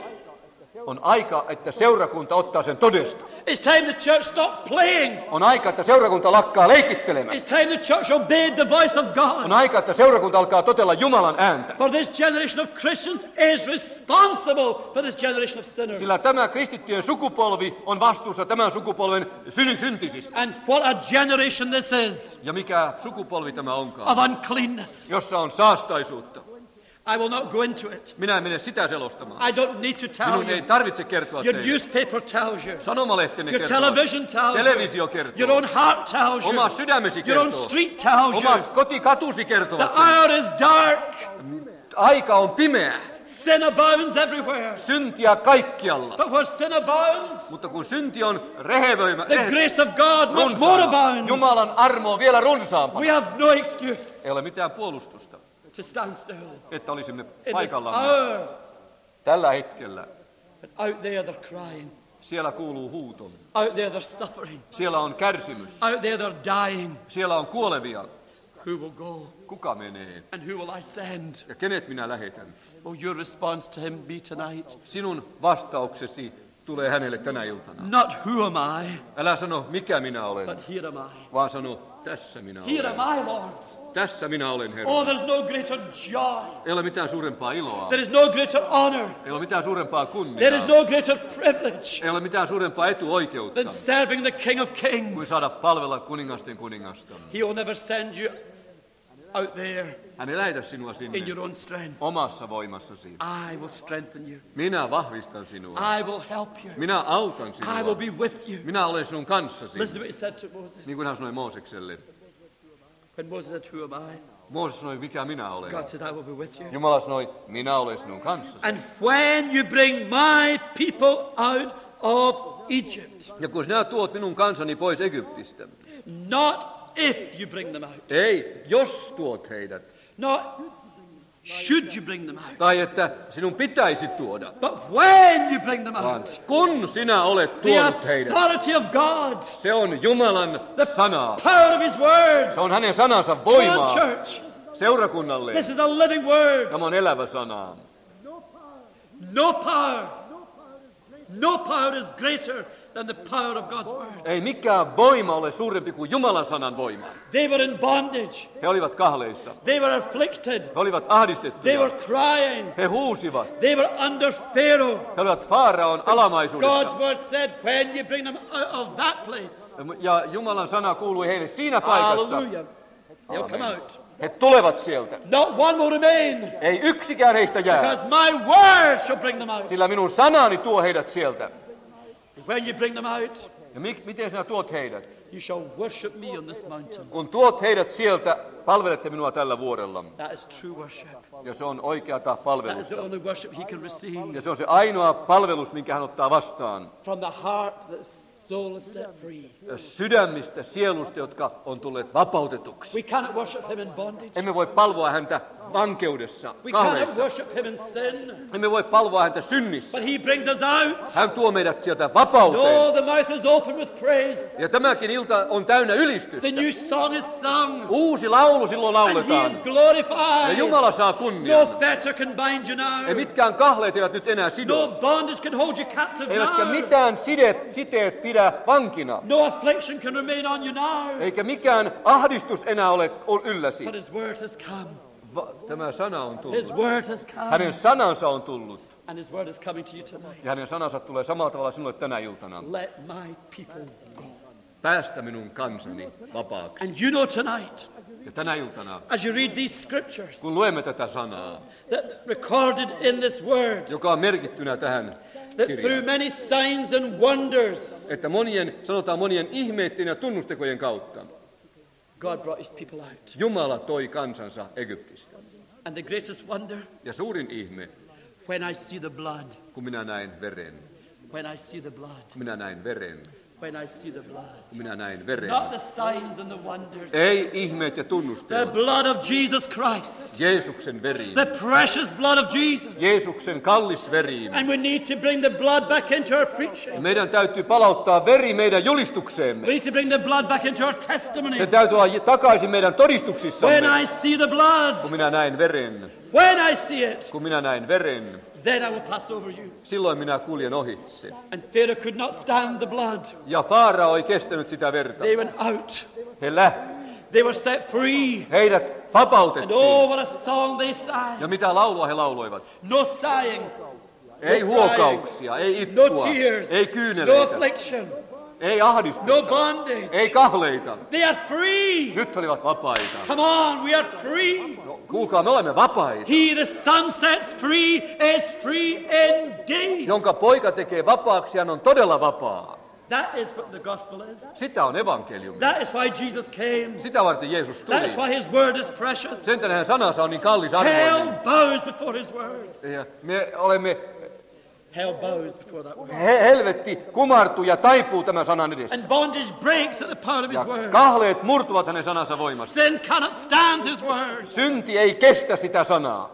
On aika, että seurakunta ottaa sen todesta. It's time the church stopped playing. On aika, että seurakunta lakkaa leikittelemästä. It's time the church obeyed the voice of God. On aika, että seurakunta alkaa totella Jumalan ääntä. For this generation of Christians is responsible for this generation of sinners. Sillä tämä kristittyjen sukupolvi on vastuussa tämän sukupolven syn- syntisistä. And what a generation this is Ja mikä sukupolvi tämä onkaan, of uncleanness. jossa on saastaisuutta. I will not go into it. Minä en mene sitä selostamaan. I don't need to tell Minun ei you. tarvitse kertoa Your teille. newspaper tells you. Sanomalehtenne Your kertoo. television tells Televisio you. kertoo. Your own heart tells Oma you. sydämesi Your own kertoo. street tells Omat you. kotikatusi The kertovat sen. hour is dark. Aika on pimeä. Sin abounds everywhere. Syntiä kaikkialla. But where sin abounds, Mutta kun synti on rehevöimä, the grace of God much more runsaana, abounds. Jumalan armo on vielä runsaampana. We have no excuse Ei ole mitään puolustusta, to stand still että olisimme in this paikallamme. hour. Tällä hetkellä But out there they're crying. siellä kuuluu huuto. Out there they're suffering. Siellä on kärsimys. Out there they're dying. Siellä on kuolevia. Who will go? Kuka menee? And who will I send? Ja kenet minä lähetän? Will your response to him be tonight? Sinun vastauksesi tulee hänelle tänä iltana. Not who am I, Älä sano, mikä minä olen, but here am I. vaan sano, tässä minä Here olen. am I, Lord. Tässä minä olen, Herra. Oh, there's no greater joy. Ei ole mitään suurempaa iloa. There is no greater honor. Ei ole mitään suurempaa There kunniaa. is no greater privilege Ei ole mitään suurempaa etuoikeutta than serving the King of kuin Kings. saada palvella kuningasten kuningasta. He will never send you out there Hän ei lähetä sinua sinne in your own strength. omassa voimassasi. I will strengthen you. Minä vahvistan sinua. I will help you. Minä autan I will sinua. be with you. Minä olen sinun kanssasi. Listen to what he said to Moses. Niin kuin hän sanoi Moosekselle. When Moses said, who am I? Mooses sanoi, mikä minä olen. God said, I will be with you. Jumala sanoi, minä olen sinun kanssasi. And when you bring my people out of Egypt, Ja kun sinä tuot minun kansani pois Egyptistä, not if you bring them out, ei, jos tuot heidät, not should you bring them out, tai että sinun pitäisi tuoda, but when you bring them vaan out, kun sinä olet the tuonut heidät, authority of God, se on Jumalan sanaa. power of his words, Se on hänen sanansa Come voimaa on, church. seurakunnalle. This is a living word. Tämä on elävä sana. No power, no power is greater than the power of God's word. Ei mikään voima ole suurempi kuin Jumalan sanan voima. They were in bondage. He olivat kahleissa. They were afflicted. He olivat They ahdistettuja. were crying. He huusivat. They were under Pharaoh. He olivat Faaraon God's alamaisuudessa. word said, when you bring them out of that place, Ja Jumalan sana kuului heille siinä paikassa. hallelujah, they'll come Amen. out. He tulevat sieltä. Not one will remain, Ei yksikään heistä jää, because my word shall bring them out. sillä minun sanani tuo heidät sieltä. When you bring them out, Ja mik, miten sinä tuot heidät? you shall worship me on this mountain. Kun tuot heidät sieltä, palvelette minua tällä vuorella. That is true worship. Ja se on oikeata That is palvelusta. the only worship he can receive Ja se on se ainoa palvelus, minkä hän ottaa vastaan. from the heart that soul is set free. Sydämistä, sielusta, jotka on tulleet vapautetuksi. We cannot worship him in bondage. Emme voi palvoa häntä vankeudessa, We cannot kahleissa. worship him in sin. Emme voi palvoa häntä synnissä. But he brings us out. Hän tuo meidät sieltä vapauteen. Oh, the mouth is open with praise. Ja tämäkin ilta on täynnä ylistystä. The new song is sung. Uusi laulu silloin And he lauletaan. is glorified. Ja Jumala saa No kunnian. fetter can bind you now. Ei mitkään kahleet eivät nyt enää No sido. bondage can hold you captive Eivätkä now. mitään sidet, siteet pidä vankina. No affliction can remain on you now. Eikä mikään ahdistus enää ole ylläsi. But his word has come. Va- Tämä sana on His tullut. word has come. Hänen sanansa on tullut. And his word is coming to you tonight. Ja hänen sanansa tulee samalla tavalla sinulle tänä iltana. Let my people go. Päästä minun kansani vapaaksi. And you know tonight, Ja tänä iltana, as you read these scriptures, kun luemme tätä sanaa, that recorded in this word, joka on merkittynä tähän that through kirjaan, many signs and wonders, että monien, sanotaan monien ihmeitten ja tunnustekojen kautta, God brought his people out. Jumala toi kansansa Egyptistä. And the greatest wonder, Ja suurin ihme, when I see the blood, kun minä näin veren, when I see the blood, kun minä näin veren, when I see the blood. kun minä näin veren. Not the signs and the wonders. Ei ihmeet ja The tunnustelut, blood of Jesus Christ. Jeesuksen veri, The precious blood of Jesus. Jeesuksen kallis veri. And we need to bring the blood back into our preaching. Meidän täytyy palauttaa veri meidän julistukseemme. We need to bring the blood back into our Se testimonies. täytyy olla takaisin meidän todistuksissamme. When I see the blood, Kun minä näin veren, when I see it, kun minä näin veren, then I will pass over you. silloin minä kuljen ohitse. And Pharaoh could not stand the blood. Ja Faarao ei kestänyt sitä verta. They went out. He lähti. They were set free. Heidät And vapautettiin. oh, what a song they sang. Ja mitä laulua he lauloivat? No sighing, Ei No huokauksia, ei no ittua, tears, ei no kyyneleitä, affliction, ei ahdistusta, no bondage. ei kahleita. They are free. Nyt he olivat vapaita. Come on, we are free. No, kuulkaa, me olemme vapaita. He, the Son sets free, is free indeed. Jonka poika tekee vapaaksi, hän on todella vapaa. That is what the gospel is. Sitä on evankeliumi. That is why Jesus came. Sitä varten Jeesus That is tuli. why his word is precious. Sen tähden hänen sanansa on niin kallis Hell arvoinen. bows before his words. Ja me olemme, Hell bows before that word. he, helvetti kumartuu ja taipuu tämän sanan edessä. And bondage breaks at the power of his Ja word. kahleet murtuvat hänen sanansa voimassa. Sin cannot stand his word. Synti ei kestä sitä sanaa.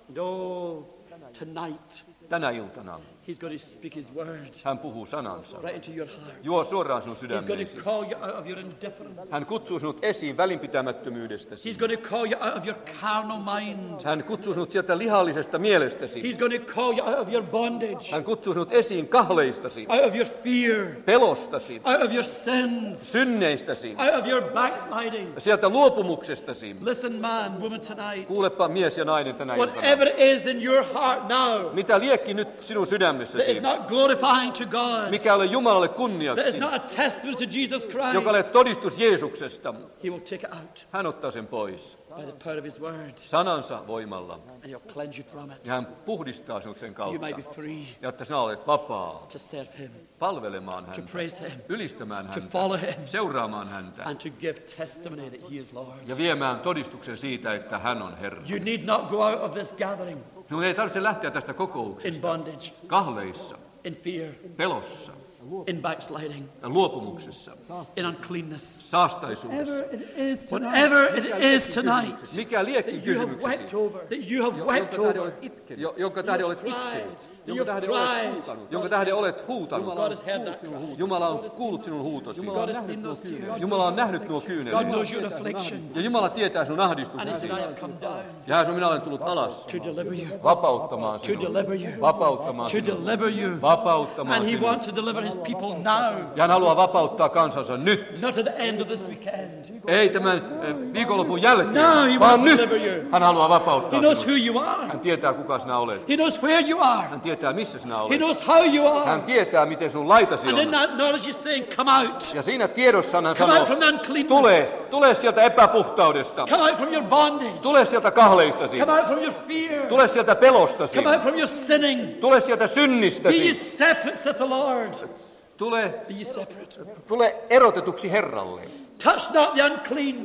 No, tonight Tänä iltana he's going to speak his word hän puhuu sanansa. right into your heart. Juo suoraan sinun He's going sydämeesi. to call you out of your indifference. Hän kutsuu sinut esiin välinpitämättömyydestäsi. He's going to call you out of your carnal mind. Hän kutsuu sinut sieltä lihallisesta mielestäsi. He's going to call you out of your bondage, Hän kutsuu sinut esiin kahleistasi, out of your fear, pelostasi, out of your sins, synneistäsi, out of your backsliding. sieltä luopumuksestasi. Listen, man, woman, tonight. Kuulepa mies ja nainen tänä iltana. Whatever it is in your heart now Mitä liekki nyt sinun that sydämessäsi, is not glorifying to God, mikä ole Jumalalle that is kunniaksi, not a testament to Jesus joka ole Christ, todistus Jeesuksesta, he will take it out hän ottaa sen pois by the power of his word, sanansa voimalla. and he'll cleanse you from it. Ja hän puhdistaa sinut sen You may be kautta, free ja että sinä olet vapaa to serve him, palvelemaan to häntä, praise him, ylistämään to häntä, follow him, seuraamaan häntä and to give testimony that he is Lord. ja viemään todistuksen siitä, että hän on Herra. You need not go out of this gathering Sinun ei tarvitse lähteä tästä in kokouksesta bondage, kahleissa, in fear, pelossa, in backsliding, ja luopumuksessa, in uncleanness. saastaisuudessa. Whatever it is tonight Mikä liekin that you have wept kysymyksesi, over, that you have wept jonka tähden over, olet itkenyt, jo- jonka tähden olet cried, itkenyt, that jonka you tähden have olet cried. huutanut, jonka tähden olet huutanut. God has heard that cry. Jumala on kuullut sinun huutosi. God has seen those tears. Jumala on nähnyt nuo God kyyneleet. knows your afflictions. Ja Jumala tietää sinun And he ahdistuksesi. said, I have come down Ja hän sanoi, minä olen tullut alas to deliver you, vapauttamaan to sinua. deliver you, Vapauttamaan to sinua. deliver you. Vapauttamaan And he sinua. wants to deliver his people now, Ja hän haluaa vapauttaa kansansa nyt. not at the end of this weekend. Ei tämän eh, viikonlopun jälkeen, No, he vaan wants to nyt. deliver you. Hän haluaa He vapauttaa knows who sinut. you are. Hän tietää, kuka sinä olet. He knows where you are. Hän tietää, missä sinä He olet. knows how you Hän are. tietää, miten sinun laitasi And in on. that knowledge he's saying, come out. Ja siinä tiedossaan hän Come out sanoo, from the uncleanness. tule, tule sieltä epäpuhtaudesta. Come out from your bondage. Tule sieltä kahleistasi. Come out from your fear. Tule sieltä pelostasi. Come out from your sinning. Tule sieltä Be ye synnistäsi. separate, saith the Lord. Tule, Be ye separate. tule erotetuksi Herralle. Touch not the unclean.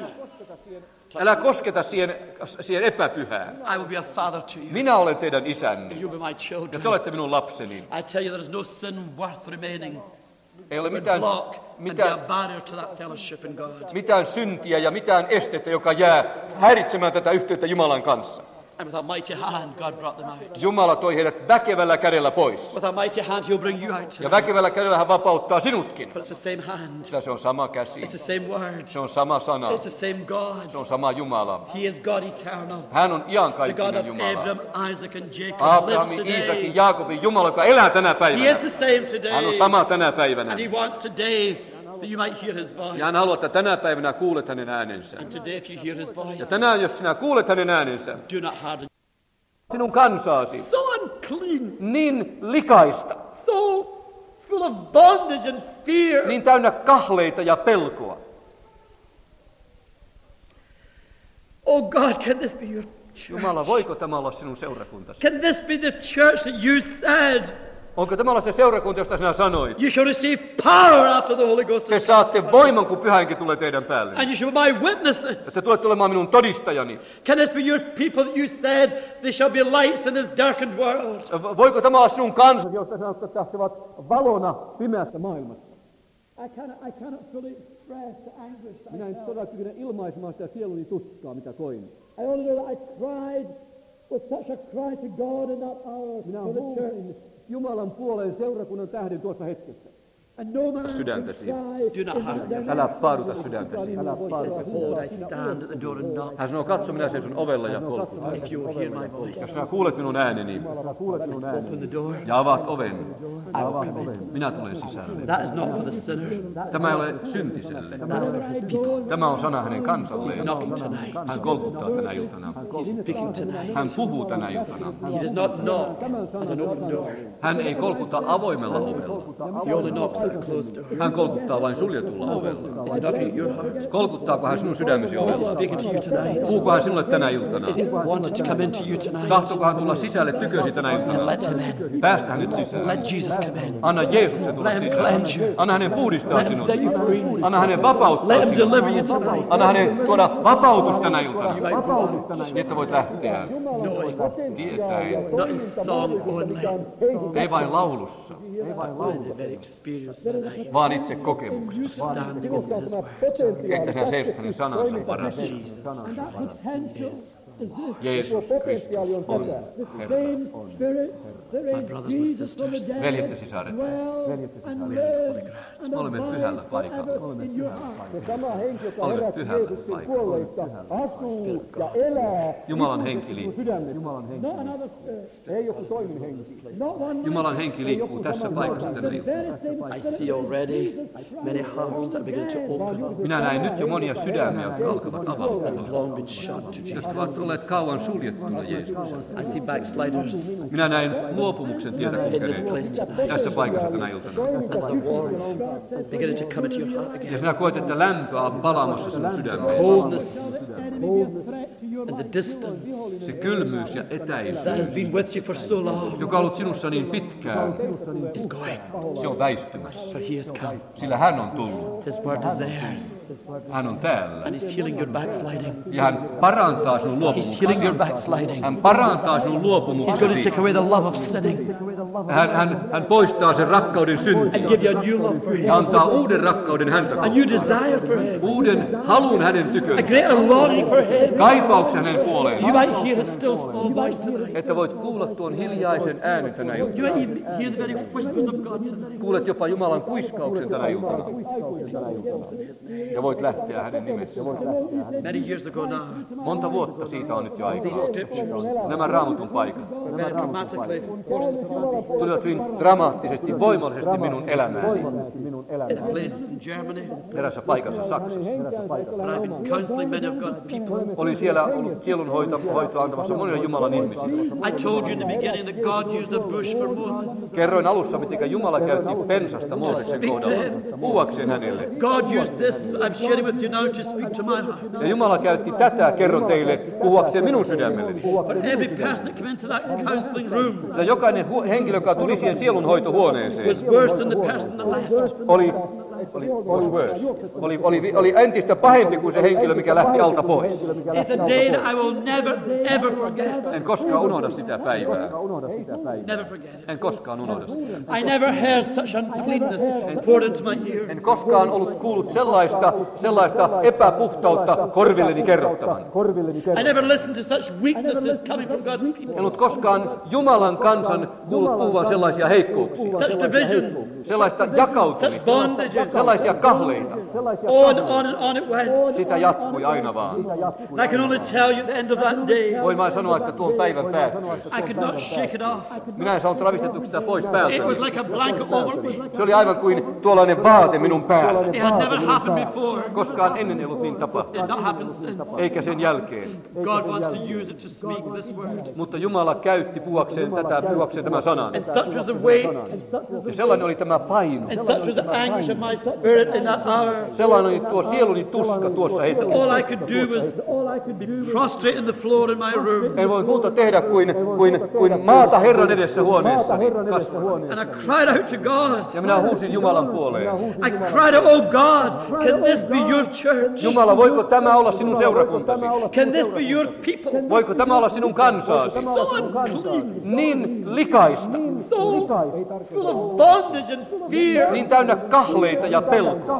Älä kosketa siihen, siihen epäpyhään. I will be a father to you. Minä olen teidän isänne. You be my Ja children. te olette minun lapseni. I tell you, there is no sin worth remaining Ei ole would mitään, block and be a mitään, barrier to that fellowship in God. mitään syntiä ja mitään estettä, joka jää häiritsemään tätä yhteyttä Jumalan kanssa. And with a mighty hand, God brought them out. Jumala toi heidät väkevällä kädellä pois. With a mighty hand, He'll bring you out. Ja tonight. väkevällä kädellä hän vapauttaa sinutkin. But it's the same hand. Sillä se on sama käsi. It's the same word. Se on sama sana. It's the same God. Se on sama Jumala. He is God eternal. Hän on The God iankaikkinen of Jumala. Abraham, Isaac, and Jacob lives Abrahamin, today. Iisakin, Jaakobin Jumala, joka elää tänä He päivänä. is the same Hän on today. sama tänä päivänä. And He wants today that you might hear His voice. Ja hän haluaa, että tänä päivänä kuulet hänen äänensä. And today if you hear His voice, Ja tänään, jos sinä kuulet hänen äänensä, do not harden. sinun kansaasi So unclean, niin likaista, so full of bondage and fear. niin täynnä kahleita ja pelkoa. Oh God, can this be your church? Jumala, voiko tämä olla sinun seurakuntasi? Can this be the church that you said Onko tämä olla se seurakunta, josta sinä sanoit? you shall receive power after the Holy Ghost Te is saatte voiman, kun pyhä henki tulee teidän päälle. and you shall be my witnesses? Että tulette olemaan minun todistajani. Can this be your people that you said they shall be lights in this darkened world? Voiko tämä olla sinun kansasi, josta sanot, että he ovat valona pimeässä maailmassa? I cannot, I cannot fully express the anguish that Minä en todella kykene ilmaisemaan sitä sieluni tuskaa, mitä koin. I only know that I cried with such a cry to God in that hour Minä for the church. huusin Jumalan puoleen seurakunnan tähden tuossa hetkessä. And no man can Sydäntäsi. cry. Do not harden. Älä paaduta sydäntäsi. Älä paaduta. Behold, I stand at the door and knock. Hän sanoo, katso, minä seison ovella ja kolkutan. If you will hear my voice, Jos sinä kuulet minun ääneni open the door. ja avaat oven, I will come in. minä tulen sisälle. That is not for the sinner. Tämä ei ole syntiselle. That is for his people. Tämä on sana hänen kansalleen. Knocking tonight. Hän kolkuttaa tänä iltana. He's speaking tonight. Hän puhuu tänä iltana. He does not knock at an open door. Hän ei kolkuta avoimella ovella. He only knocks at a closed door. Hän kolkuttaa vain suljetulla ovella. Is he knocking at your heart? Kolkuttaako hän sinun sydämesi Is he ovella? speaking to you tonight? Puhuuko hän sinulle tänä iltana? Is he wanting to come into you tonight? Tahtoiko hän tulla sisälle tykösi tänä And iltana? let him in. Päästä hänet sisään. Let Jesus come in. Anna Jeesuksen tulla Let him sisään. cleanse you. Anna hänen puhdistaa Let him sinut. set you free. Anna hänen vapauttaa Let him sinut. deliver you tonight. Anna hänen tuoda vapautus tänä iltana. You might go out, Niin että voit lähteä knowing, tietäen. not in song only, Ei vain laulussa, but in the very experience tonight. vaan itse kokemuksessa. Standing in his word. Että sinä seisot hänen sanansa varassa. Jesus Christ is. Jeesus Kristus on Herra. My brothers and sisters, Veljet ja sisaret, me olemme pyhällä paikalla. Olemme pyhällä paikalla. asuu ja elää Jumalan henki liikkuu. ei joku toinen henki. Jumalan henki liikkuu tässä paikassa tänä iltana. I see already many hearts that begin to open, Minä näen nyt jo monia sydämiä, jotka alkavat avautua. have long been shut to Jotka Jesus. ovat olleet kauan suljettuna Jeesukselle. I see backsliders Minä näin luopumuksen tietä in this kulkeneita place tonight. tässä paikassa tänä iltana. And the warmth beginning to come into your heart Ja again. sinä koet, että lämpöä on palaamassa sinun sydämeen. Coldness and the distance Se kylmyys ja etäisyys, that has been with you for so long joka on ollut sinussa niin pitkään, is going. se on väistymässä. For he has come. Sillä hän on tullut. His word is there. Hän on täällä. And he's healing your backsliding. Ja hän parantaa sinun He's luopumuksesi. healing your backsliding. Hän parantaa sinun He's going to luopumuksesi. take away the love of sinning Hän, hän, hän poistaa sen rakkauden and syntiä give you a new love for him. ja antaa uuden rakkauden häntä A kohtaan. new desire for him. Uuden halun hänen A tykönsä. greater longing for him. Kaipauksen hänen You puoleensa. might hear his still small voice tonight. Että voit kuulla tuon hiljaisen äänen tänä You iltana. might even hear the very whispers of God tonight. Kuulet jopa Jumalan kuiskauksen tänä iltana. Ja voit lähteä hänen nimessään. Many years ago now, Monta vuotta siitä on nyt jo aikaa. these scriptures Nämä raamatun paikat very dramatically forced upon me. tulivat hyvin dramaattisesti, voimallisesti minun elämääni. In a place in Germany, Erässä paikassa Saksassa. but I've been counseling many of God's people. Olin siellä ollut sielunhoitoa antamassa monille Jumalan ihmisille. I told you in the beginning that God used a bush for Moses. Kerroin alussa, miten Jumala käytti pensasta Mooseksen kohdalla puhuakseen hänelle. God used this, I'm sharing with you now, to speak to my heart. Ja Jumala käytti tätä, kerron teille, puhuakseen minun sydämelleni. But every person that came into that counseling room Ja jokainen hu- henkilö, joka tuli siihen sielunhoitohuoneeseen, was worse than the person that left. oli Oli, was worse. Oli, oli, oli entistä pahempi kuin se henkilö, mikä lähti alta pois. It's a day that I will never, ever forget. En koskaan unohda sitä päivää. Never forget it. En koskaan unohda sitä. I never heard such uncleanness poured into my ears. En koskaan ollut kuullut sellaista, sellaista epäpuhtautta korvilleni kerrottavan. I never listened to such weaknesses coming from God's people. En ollut koskaan Jumalan kansan kuullut puhuvan sellaisia heikkouksia, Such division, sellaista such jakautumista, bondages. sellaisia kahleita. On and on and on it went. Sitä jatkui aina vaan. And I can only tell you at the end of that day, Voin vain sanoa, että tuon päivän päättyessä I could not shake it off. minä en saanut ravistetuksi sitä pois It päältä. was like a blanket over me. Se oli aivan kuin tuollainen vaate minun päällä. It had never happened before. Koskaan ennen ei ollut niin It tapahtunut, had not happened since. eikä sen jälkeen. God wants to use it to speak this word. Mutta Jumala käytti puhuakseen tätä, puhuakseen tämän sanan. And such was the weight, Ja sellainen oli tämä paino. and such was the anguish of my spirit in that hour. Sellainen oli tuo sieluni tuska tuossa hetkessä. All I could do was be prostrate in the floor in my room. En voi muuta tehdä kuin, kuin, kuin maata Herran edessä huoneessani. kasvaa. And I cried out to God. Ja minä huusin Jumalan puoleen. I cried out, oh God, can this be your church? Jumala, voiko tämä olla sinun seurakuntasi? Can this be your people? Voiko tämä olla sinun kansaasi? So unclean, Niin likaista, so full of bondage and fear. niin täynnä kahleita ja pelkoa.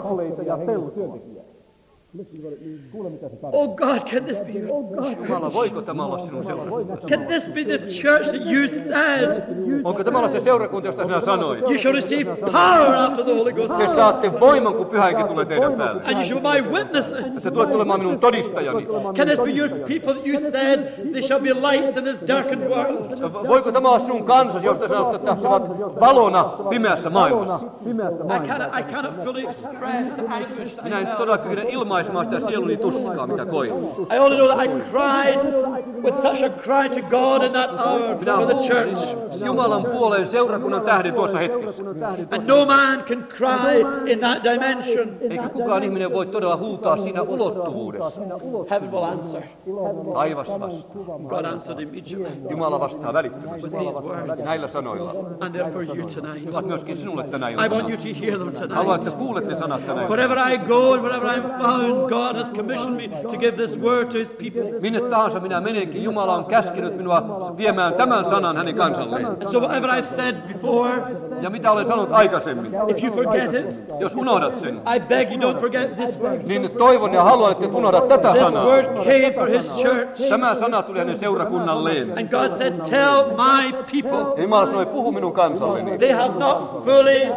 Oh God, can this be your church? Jumala, voiko tämä olla sinun seurakuntasi? Can this be the church that you said Onko tämä olla se seurakunta, josta sinä sanoit? you shall receive power after the Holy Ghost? Te saatte voiman, kun pyhähenki tulee teidän päälle. And you shall be my witnesses. Te tulette olemaan minun todistajani. Can this be your people that you said they shall be lights in this darkened world? Voiko tämä olla sinun kansasi, josta sanot, että he ovat valona pimeässä maailmassa? I cannot, I cannot fully express the anguish that I Minä en felt. todella kykene ilmaisemaan sitä sieluni tuskaa, mitä koin. I only know that I cried with such a cry to God in that hour Minä for the huusin church. Jumalan puoleen seurakunnan tähden tuossa hetkessä. And no man can cry in that dimension. Eikä kukaan ihminen voi todella huutaa siinä ulottuvuudessa. Heaven will answer. Taivas vastaa. God answered immediately Jumala vastaa välittömästi. with these words. Näillä sanoilla. And they're for you tonight. Ne ovat myöskin sinulle tänä I want iltana. you to hear them Haluan, että tonight. kuulet ne sanat tänä iltana. Wherever I go and wherever I'm found, God has commissioned me to give this word to His people. Minne tahansa minä menenkin, Jumala on käskenyt minua viemään tämän sanan hänen kansalleen. And so whatever I've said before, Ja mitä olen sanonut aikaisemmin, if you forget it, jos unohdat sen, I beg you don't forget this word. niin toivon ja haluan, että et unohda tätä This sanaa. word came for His church. Tämä sana tuli hänen seurakunnalleen. And God said, tell my people Ja Jumala sanoi, puhu minun kansalleni. they have not fully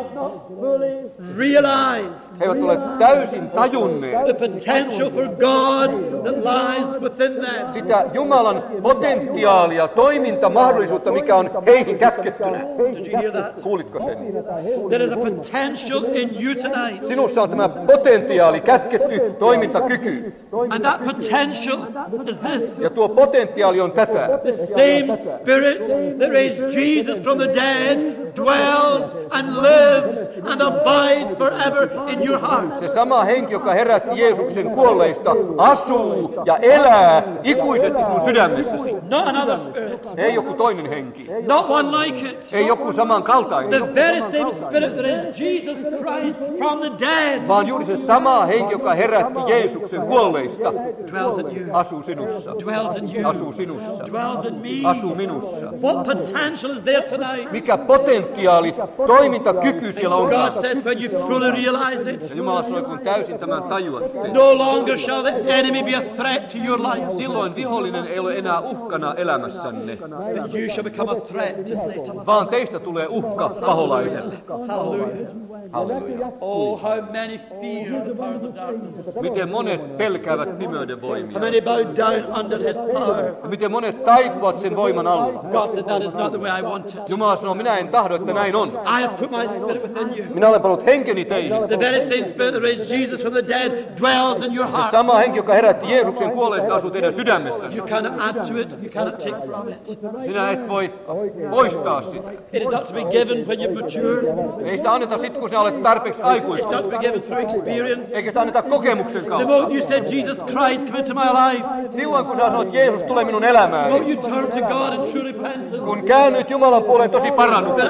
realized He eivät ole täysin tajunneet the potential for God that lies within them. sitä Jumalan potentiaalia, toimintamahdollisuutta, mikä on heihin kätkettynä. Did you hear that? Kuulitko sen? There is a potential in you tonight. Sinussa on tämä potentiaali, kätketty toimintakyky. And that potential is this. Ja tuo potentiaali on tätä. The same Spirit that raised Jesus from the dead dwells and lives and abides forever in your heart. Se sama henki, joka herätti Jeesuksen kuolleista, asuu ja elää ikuisesti sinun sydämessäsi. Not another spirit. Ei joku toinen henki. Not one like it. Ei joku samankaltainen. The very same Spirit that raised Jesus Christ from the dead Vaan juuri se sama henki, joka herätti Jeesuksen kuolleista, dwells in you. asuu sinussa. Dwells in you. Asuu sinussa. Dwells in me. Asuu minussa. What potential is there tonight? Mikä potentiaali, toimintakyky siellä on God taas. says when you fully realize it, Ja Jumala sanoi, kun täysin tämän tajuatte, no longer shall the enemy be a threat to your life. silloin vihollinen ei ole enää uhkana elämässänne, But you shall become a threat to Satan. vaan teistä tulee uhka paholaiselle. Hallelujah. Halleluja. Oh, how many fear the powers of darkness. Miten monet pelkäävät pimeyden voimia. How many bow down under his power. Ja miten monet taipuvat sen voiman alla. God said that is not the way I want it. Jumala sanoo, minä en tahdo, että näin on. I have put my spirit within you. Minä olen pannut henkeni teihin. The very same spirit that raised Jesus from the dead dwells in your Se heart. sama henki, joka herätti Jeesuksen kuolleista, asuu teidän sydämessänne. You cannot add to it, you cannot take from it. Sinä et voi poistaa sitä. It is not to be given when you're mature. Ei sitä anneta sitten, kun sinä olet tarpeeksi It's aikuista. not to be given through experience. Eikä sitä anneta kokemuksen The kautta. moment you said, Jesus Christ, come into my life, Silloin, kun sä sanoit, Jeesus, tule minun the elämääni. moment you turn to God in true repentance, Kun käännyt Jumalan puoleen tosi Spirit parannuksessa. of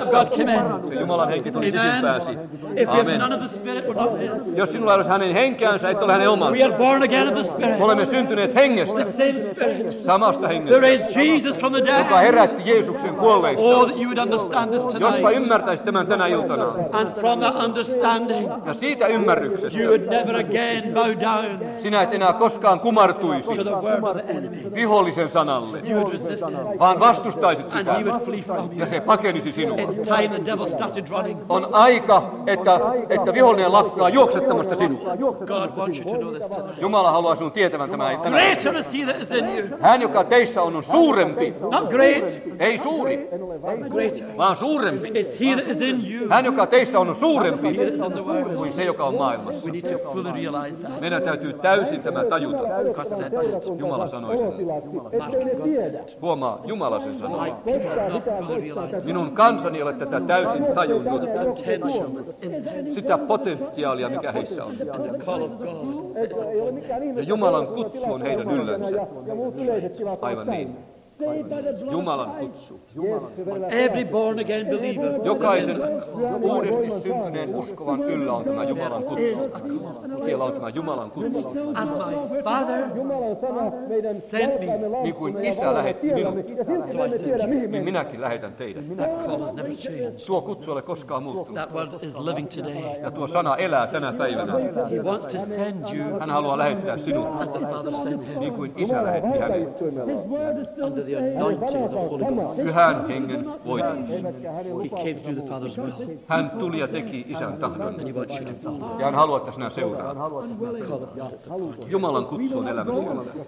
God came in. Se Jumalan henki tuli sisimpääsi. If you have Amen. none of the Spirit, we're not His. Jos sinulla ei olisi hänen henkeänsä, et ole hänen We omansa. are born again of the Spirit. Me olemme syntyneet hengestä, The same Spirit samasta that hengestä, raised Jesus from the joka dead. herätti Jeesuksen kuolleista. Oh, that you would understand this Jospa tonight. ymmärtäisit tämän tänä iltana. And from that understanding, Ja siitä ymmärryksestä you would never again bow down sinä et enää koskaan kumartuisi to the word of the enemy. vihollisen sanalle, You would resist him, vaan vastustaisit and sitä. he would flee from Ja you. se pakenisi sinua. It's time the devil started running. On aika, että, että vihollinen lakkaa juoksettamasta sinua. God wants you to know this tonight. Jumala haluaa sinun tietävän tämän. tämän. Greater is he that is in you. Hän, joka teissä on, on suurempi. Not great, Ei suuri, greater. vaan suurempi. It's he that is in you. Hän, joka teissä on, on suurempi He that is in the world. kuin se, joka on maailmassa. We need to fully realize that. Meidän täytyy täysin tämä tajuta. God said that. Jumala sanoi sen. Mark, God said it. Huomaa, Jumala sen sanoi. People have not fully realized it. Minun kansani ei ole tätä täysin tajunnut. Potential that's in them. Sitä potentiaalia, mikä heissä on. And the call of God is upon Ei ole them. mikään ihme. Ja Jumalan kutsu on heidän yllänsä. Ja muut yleiset tilat Aivan niin. Jumalan kutsu. Every born again believer, Jokaisen uudesti syntyneen uskovan yllä on tämä Jumalan kutsu. Siellä on tämä Jumalan kutsu. as my Father Jumalan sana meidän sent me, Niin kuin Isä lähetti minut, ja silti me emme tiedä mihin niin minäkin lähetän teidät. that call has never changed. Tuo kutsu ei ole koskaan muuttunut. That word is living today. Ja tuo sana elää tänä päivänä. He wants to send you Hän haluaa lähettää sinut, as the Father sent him niin kuin Isä lähetti hänet. under the anointing of the Holy Ghost. Pyhän hengen voitus. He came through the Father's will, Hän tuli ja teki Isän tahdon. and he wants you to follow. Ja hän haluaa, että sinä seuraat. The call of God is upon you. Jumalan kutsu on elämässä.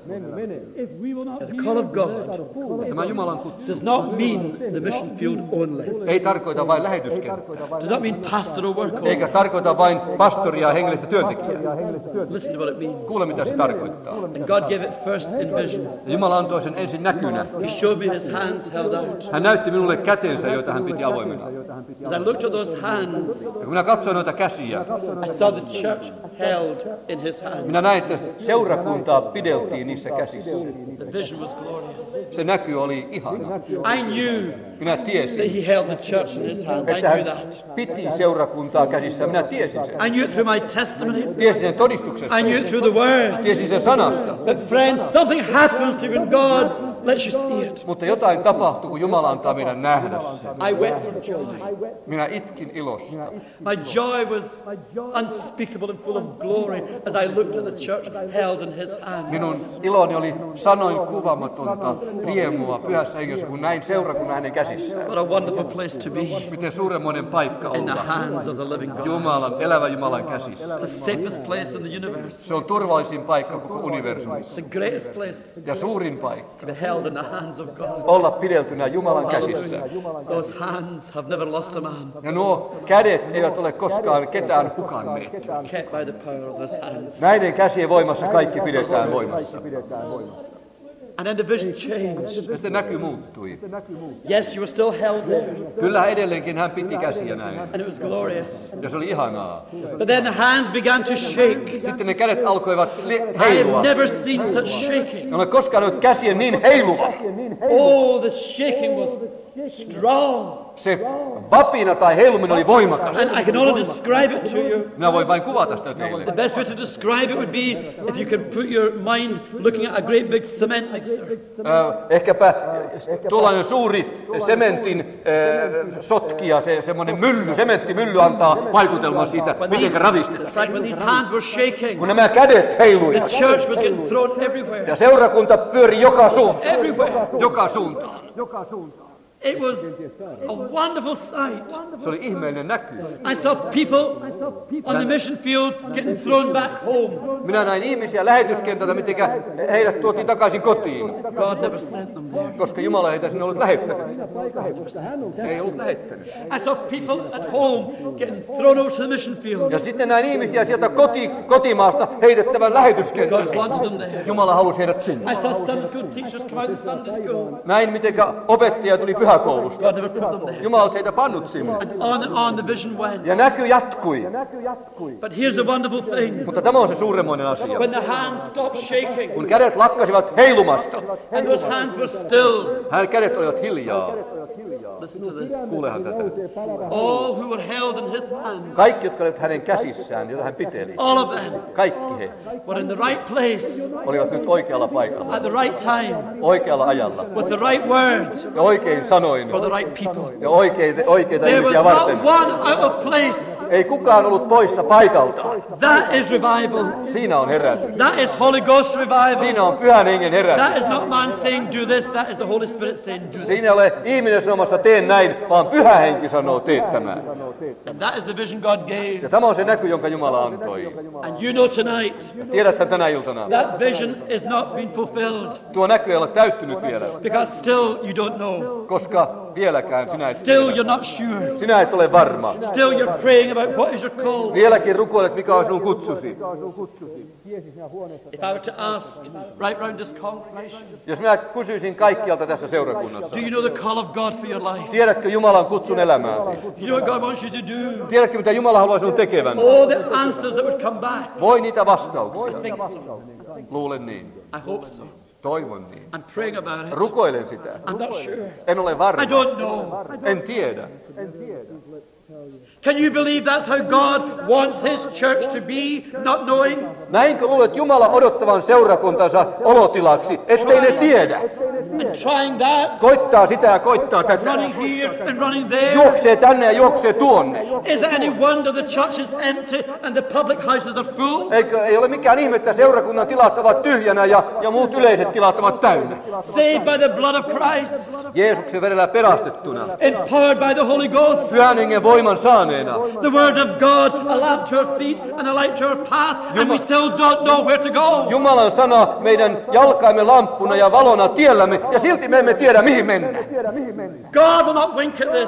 And the call of God Tämä Jumalan kutsu does not mean the mission field only. ei tarkoita vain lähetyskenttää, Does not mean pastoral work only. eikä tarkoita vain pastoria ja hengellistä työntekijää. Listen to what it means. Kuule, mitä se tarkoittaa. And God gave it first in vision. Ja Jumala antoi sen ensin näkynä. He showed me his hands held out. Hän näytti minulle kätensä, joita hän piti avoimena. As I looked at those hands, Ja kun minä katsoin noita käsiä, I saw the church held in his hands. minä näin, että seurakuntaa pideltiin niissä käsissä. The vision was glorious. Se näky oli ihana. I knew Minä that tiesin, he held the church in his hands. I että knew hän that. piti seurakuntaa käsissä. Minä tiesin sen. I knew it through my testimony. Tiesin sen todistuksesta. I knew it through the word. Tiesin sen sanasta. But friends, something happens to you when God lets you see it. Mutta jotain tapahtuu, kun Jumala antaa meidän nähdä sen. I wept for joy. Minä itkin ilosta. My joy was unspeakable and full of glory as I looked at the church held in his hands. Minun iloni oli sanoin kuvaamatonta riemua pyhässä hengessä, kun näin seurakunnan hänen käsissään. What a wonderful place to be Miten suuremmoinen paikka in the olla hands of the living God. Jumalan, elävä Jumalan käsissä. It's the safest place in the universe. Se on turvallisin paikka koko universumissa. It's the greatest place Ja suurin paikka. to be held in the hands of God. Olla pideltynä Jumalan käsissä. Those hands have never lost a man, Ja nuo kädet eivät ole koskaan ketään hukanneet. kept by the power of those hands. Näiden käsien voimassa kaikki pidetään voimassa. And then the vision changed. Ja sitten näky muuttui. Yes, you were still held there, Kyllä edelleenkin hän piti käsiä näin. and it was glorious. Ja se oli ihanaa. But then the hands began to shake. Sitten ne kädet alkoivat li- I have heilua. never seen such shaking. En ole koskaan ollut käsien niin heiluva. Oh, the shaking was strong. Se vapina tai heiluminen oli voimakas. And I can only describe it to you. Minä voin vain kuvata sitä teille. The best way to describe it would be if you could put your mind looking at a great big cement mixer. Äh, ehkäpä tuollainen suuri sementin äh, sotkija, se, semmoinen mylly, sementtimylly antaa vaikutelman siitä, miten ravistetaan. Right, when these hands were shaking, Kun nämä kädet heiluivat the church was getting thrown everywhere. ja seurakunta pyöri joka suuntaan. Everywhere. Joka suuntaan. It was a wonderful sight. Se oli ihmeellinen näky. I saw people on the mission field getting thrown back home. Minä näin ihmisiä lähetyskentältä, miten heidät tuotiin takaisin kotiin, God never sent them there. koska Jumala ei heitä sinne ollut lähettänyt. Ei ollut lähettänyt. I saw people at home getting thrown out to the mission field. Ja sitten näin ihmisiä sieltä koti, kotimaasta heitettävän lähetyskentälle. God wanted them there. Jumala halusi heidät sinne. I saw Sunday school teachers come out of Sunday school. Näin miten opettaja tuli pyhäkoulusta. God never put them there. Jumala on heitä pannut sinne. And on and on the vision went. Ja näky jatkui. But here's a wonderful thing. Mutta tämä on se suuremmoinen asia. When the hands stopped shaking Kun kädet lakkasivat heilumasta, and those hands were still, hän kädet olivat hiljaa. Listen to this. Kuulehan tätä. All who were held in his hands, Kaikki, jotka olivat hänen käsissään, joita hän piteli, all of them kaikki he were in the right place olivat nyt oikealla paikalla, at the right time oikealla ajalla with the right words ja oikein sanoin for the right people. ja oikeita, oikeita There was ihmisiä not varten. one out of place. Ei kukaan ollut poissa paikalta. That is revival. Siinä on herätys. That is Holy Ghost revival. Siinä on pyhän hengen That herätys. is not man saying do this, that is the Holy Spirit saying do this. Siinä ei ole ihminen sanomassa teen näin, vaan pyhä henki sanoo teet tämän. And that is the vision God gave. Ja tämä on se näky, jonka Jumala antoi. And you know tonight, Tiedätkö tänä iltana? that vision is not been fulfilled Tuo näky ei ole täyttynyt vielä, because still you don't know. koska vieläkään sinä et Still tiedä. you're not sure. Sinä et ole varma. Still you're praying about what is your call. Vieläkin rukoilet, mikä on sinun kutsusi. If I were to ask right round this congregation, Jos minä kysyisin kaikkialta tässä seurakunnassa, do you know the call of God for your life? tiedätkö Jumalan kutsun elämääsi? You know what God wants you to do? Tiedätkö, mitä Jumala haluaa sinun tekevän? All the answers that would come back. Voi niitä vastauksia. I think so. Luulen niin. I hope so. Toivon niin. I'm praying about it. Rukoilen sitä. I'm not sure. En ole varma. I don't know. En tiedä. Can you believe that's how God wants His church to be, not knowing? Näinkö luulet Jumala odottavan seurakuntansa olotilaksi, ettei ne tiedä? And trying that, Koittaa sitä ja koittaa tätä. running here and running there. Juoksee tänne ja juoksee tuonne. Is it any wonder the church is empty and the public houses are full? Eikö, ei ole mikään ihme, että seurakunnan tilat ovat tyhjänä ja, ja muut yleiset tilat ovat täynnä. Saved by the blood of Christ, Jeesuksen verellä pelastettuna. empowered by the Holy Ghost. Pyhän hengen voiman saaneena. The word of God, a lamp to our feet and a light to our path, and we still don't know where to go. Jumalan sana meidän jalkaimme lamppuna ja valona tiellämme, ja silti me emme tiedä, mihin mennään. God will not wink at this.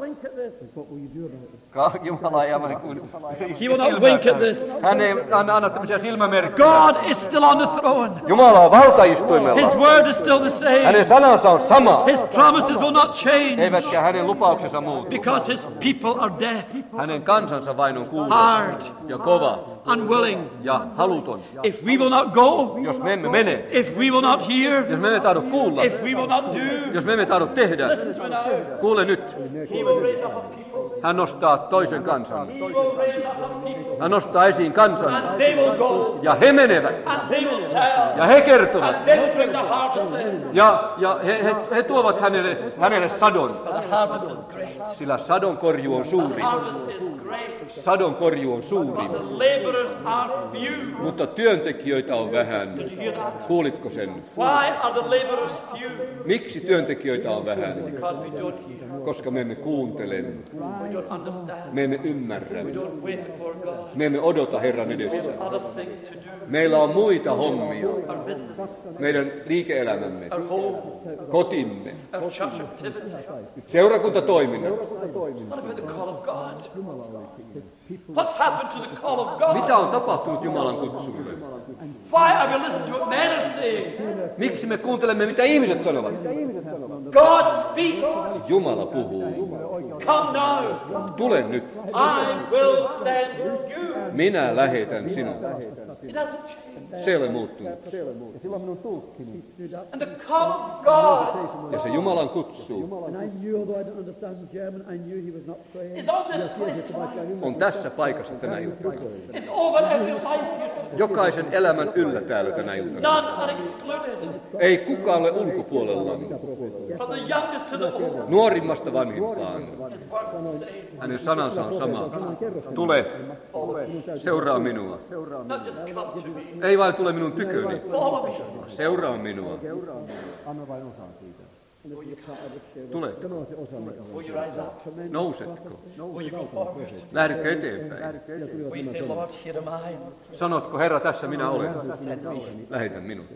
Ka- Jumala ei aivan kuin He will not wink at this. Hän ei anna, anna tämmöisiä silmämerkkejä. God is still on the throne. Jumala on valtaistuimella. His word is still the same. Hänen sanansa on sama, His promises will not change eivätkä hänen lupauksensa muutu. because his people are deaf, Hänen kansansa vain on kuulo hard, ja kova unwilling. ja haluton. If we will not go, Jos me emme mene, if we will not hear, jos me emme tahdo kuulla, if we will not do, jos me emme tahdo tehdä, listen to me now. kuule nyt, He will raise up a people. hän nostaa toisen kansan. He will raise up a people. Hän nostaa esiin kansan And they will go. ja he menevät And they will tell. ja he kertovat And they will bring the harvest in. ja, ja he, he, he tuovat hänelle, hänelle sadon, But the harvest is great. sillä sadon korju on suuri. Harvest is great. Sadon korju on suuri, The laborers are few. mutta työntekijöitä on vähän. Did you hear that? Kuulitko sen? Why are the laborers few? Miksi työntekijöitä on vähän? Because we don't hear. Koska me emme kuuntele, We don't understand. me emme ymmärrä, We don't wait before God. me emme odota Herran edessä. Other things to do. Meillä on muita hommia, Our business, meidän liike-elämämme, our home, kotimme, our church activity. seurakuntatoiminnat. What about the call of God? What's happened to the call of God? Mitä on tapahtunut Jumalan kutsulle? Why are we listening to what men are saying? Miksi me kuuntelemme, mitä ihmiset sanovat? God speaks. Jumala puhuu. Come now. Tule nyt. I will send you. Minä lähetän sinut. It hasn't changed. Se ei ole muuttunut. And the call of God Ja se Jumalan kutsu And I knew, although I don't understand German, I knew he was not praying. is on this place tonight. on tässä paikassa tänä iltana. It's over every life here tonight. Jokaisen elämän yllä täällä tänä iltana. None are excluded. Ei kukaan ole ulkopuolella. From the youngest to the oldest. Nuorimmasta vanhimpaan. His word is the same. Hänen sanansa on sama. Tule, seuraa minua. Not just come to me. Ei vain tule minun tyköni. Follow me. Seuraa minua. Tule. Will you rise up? Nousetko? Will you go forward? Lähdetkö eteenpäin? Will you say, Lord, here am I. Sanotko, Herra, tässä minä olen. Send me. Lähetä minut.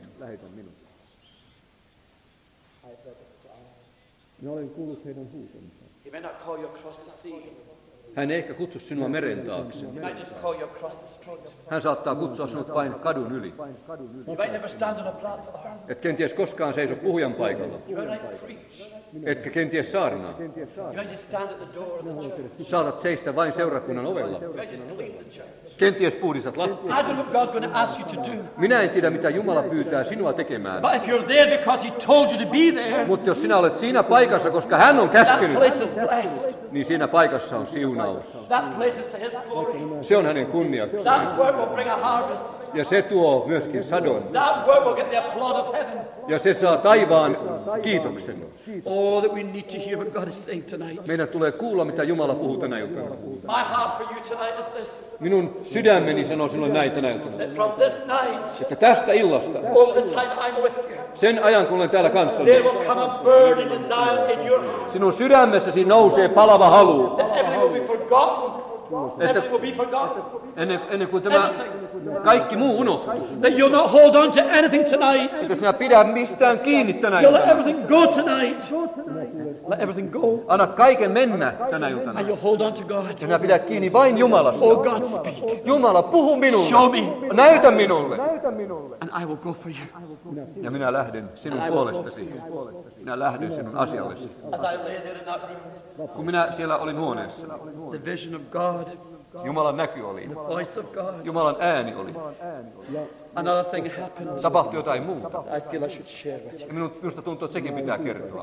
Minä olen kuullut heidän huutonsa. He may not call you across the sea. Hän ei ehkä kutsu sinua meren taakse. He might just call you across the street. Hän saattaa kutsua sinut vain kadun yli. You might never stand on a platform. Et kenties koskaan seiso puhujan paikalla. You might preach. Etkä kenties saarnaa. You might just stand at the door of the church. Saatat seistä vain seurakunnan ovella. You might just clean the church. Kenties puhdistat lattia. I don't know what God's going to ask you to do. Minä en tiedä, mitä Jumala pyytää sinua tekemään. But if you're there because He told you to be there, Mutta jos sinä olet siinä paikassa, koska hän on that käskenyt, place is blessed. niin siinä paikassa on siunaus. That place is to His glory. Se on hänen kunniakseen. That work will bring a harvest. Ja se tuo myöskin sadon. That work will get the applaud of heaven. Ja se saa taivaan kiitoksen. Oh, that we need to hear what God is saying tonight. Meidän tulee kuulla, mitä Jumala puhuu tänä iltana. My heart for you tonight is this. Minun sydämeni sanoo sinulle näin tänä iltana. That from this night, Että tästä illasta, all the time I'm with you, sen ajan kun olen täällä there kanssani, will come a burning desire in your heart. sinun sydämessäsi nousee palava halu. That everything will be forgotten. Everything will be forgotten. Ennen, ennen kuin tämä kaikki muu unohtuu. That you'll not hold on to anything tonight. Että sinä pidä mistään kiinni tänä You'll let iltana. everything go tonight. Let everything go. Anna kaiken mennä tänä iltana. And you'll hold on to God. Ja sinä pidät kiinni vain Jumalasta. Oh God, speak. Jumala, puhu minulle. Show me. Näytä minulle. And I will go for you. Ja minä lähden sinun puolestasi. Minä lähden sinun asiallesi. As I lay there in that room, Kun minä siellä olin huoneessa, the vision of God, Jumalan näky oli. the voice of God. Jumalan ääni oli. Another thing happened. Tapahtui jotain muuta. I feel I should share with you. Ja minun, minusta tuntuu, että sekin pitää kertoa.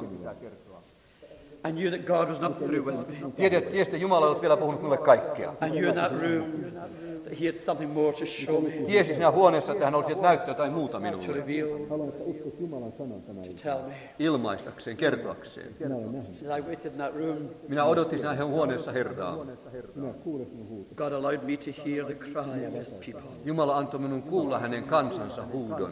I knew that God was not through with me. Tiedät, tiesit, Jumala ei ollut vielä puhunut minulle kaikkea. I knew in that room that He had something more to show me, Tiesi sinä huoneessa, että hän olisi näyttää jotain muuta to minulle. reveal, to tell me. Ilmaistakseen, kertoakseen. As I waited in that room, Minä odotin sinä huoneessa Herraa. God allowed me to hear the cry of His people. Jumala antoi minun kuulla hänen kansansa huudon.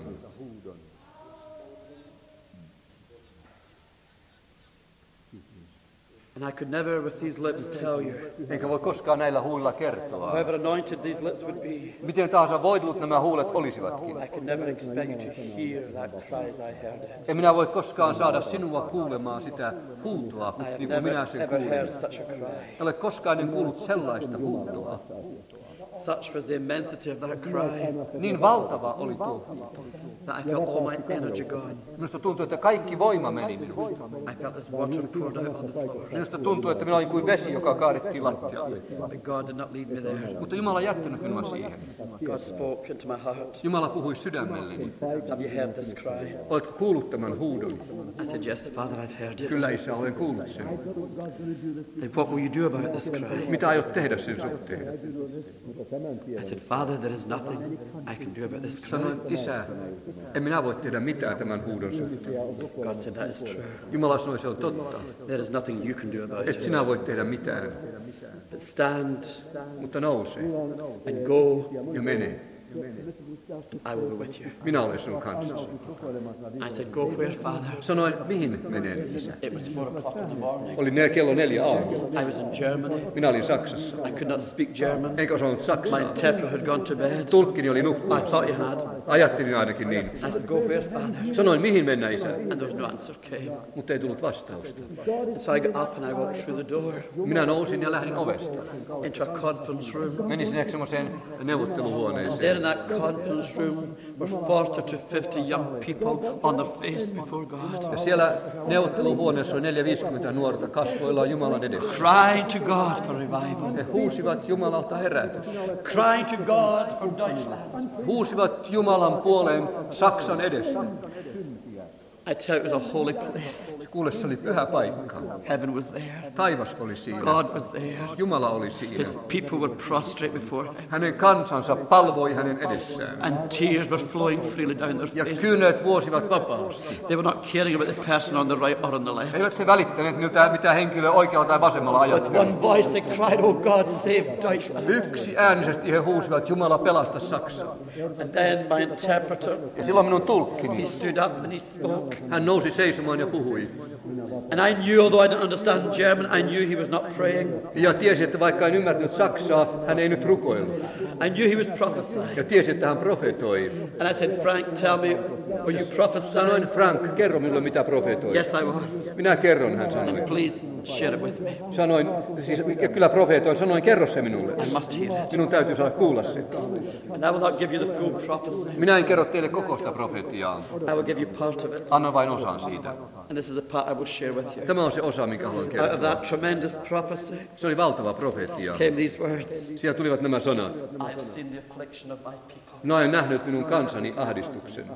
And I could never with these lips tell you, Enkä voi koskaan näillä huilla kertoa. however anointed these lips would be, Miten tahansa voidellut nämä huulet olisivatkin. I could never expect you to hear that cry as I heard it. En minä voi koskaan saada sinua kuulemaan sitä huutoa, I have niin kuin minä never sen ever heard kuulin. such a cry. En ole koskaan en kuullut sellaista huutoa. Such was the immensity of that cry Niin valtava oli tuo huuto. that I felt all my energy gone. Minusta tuntui, että kaikki voima meni minusta. I felt this water poured out on the floor. Minusta tuntui, että minä olin kuin vesi, joka kaadettiin lattialle. But God did not leave me there. Mutta Jumala ei jättänyt minua siihen. God spoke into my heart. Jumala puhui sydämelleni. Have you heard this cry? Oletko kuullut tämän huudon? I said, yes, Father, I've heard it. Kyllä, Isä, olen kuullut sen. Then what will you do about this cry? Mitä aiot tehdä sen suhteen? I said, Father, there is nothing I can do about this cry. Sanoin, Isä, en minä voi tehdä mitään tämän huudon suhteen. God said, that is true. Jumala sanoi, se on totta. There is nothing you can do about Et it. sinä voi tehdä mitään, But stand mutta nouse and go. ja mene. I will be with you. Minä olen sinun kanssasi. I said, go where, Father? Sanoin, mihin menen, Isä? It was four o'clock in the morning. Oli nel- kello neljä aamulla. I was in Germany. Minä olin Saksassa. I could not speak German. Enkä osannut My saksaa. interpreter had gone to bed. Tulkkini oli I nukkunut. thought you had. Ajattelin ainakin niin. I said, go where, Father? Sanoin, mihin mennä, Isä? And there was no answer came. Mutta ei tullut vastausta. And so I got up and I walked through the door Minä nousin ja lähdin ovesta. into a conference room. Menin sinne semmoiseen There neuvotteluhuoneeseen. in that conference room were forty to fifty young people on their face before God, Ja siellä neuvotteluhuoneessa oli neljä viisikymmentä nuorta kasvoillaan Jumalan edessä. crying to God for revival, He huusivat Jumalalta herätys. crying to God for Deutschland. Huusivat Jumalan puoleen Saksan edessä. I tell you, it was a holy place. Kuule, se oli pyhä paikka. Heaven was there. Taivas oli siinä. God was there. Jumala oli siinä. His people were prostrate before him. Hänen kansansa palvoi hänen edessään. And tears were flowing freely down their Ja faces. kyyneleet vuosivat vapaasti. They were not caring about the person on the right or on the left. Eivät he välittäneet miltä, mitä henkilö oikealla tai vasemmalla With ajatteli. one voice they cried, oh God, save Deutschland. Yksi äänisesti he huusivat, Jumala pelasta Saksaa. And then my interpreter, Ja silloin minun he tulkkini, stood up and he spoke. hän nousi seisomaan ja puhui. And I knew, although I didn't understand German, I knew he was not praying. Ja tiesi, että vaikka en ymmärtänyt saksaa, hän ei nyt rukoillut. I knew he was prophesying. Ja tiesi, että hän profetoi. And I said, Frank, tell me, were you prophesying? Sanoin, Frank, kerro minulle mitä profetoi. Yes, I was. Minä kerron, hän sanoi. And please share it with me. Sanoin, siis kyllä profetoin, sanoin, kerro se minulle. I must hear it. Minun täytyy saada kuulla se. And I will not give you the full prophecy. Minä en kerro teille koko sitä profetiaa. I will give you part of it. Anna vain osan siitä. And this is the part I will share with you. Tämä on se osa, minkä haluan Out of kertoa. that tremendous prophecy Se oli valtava profetia. came these words. Siellä tulivat nämä sanat. I have seen the affliction of my people. Minä olen nähnyt minun kansani ahdistuksen.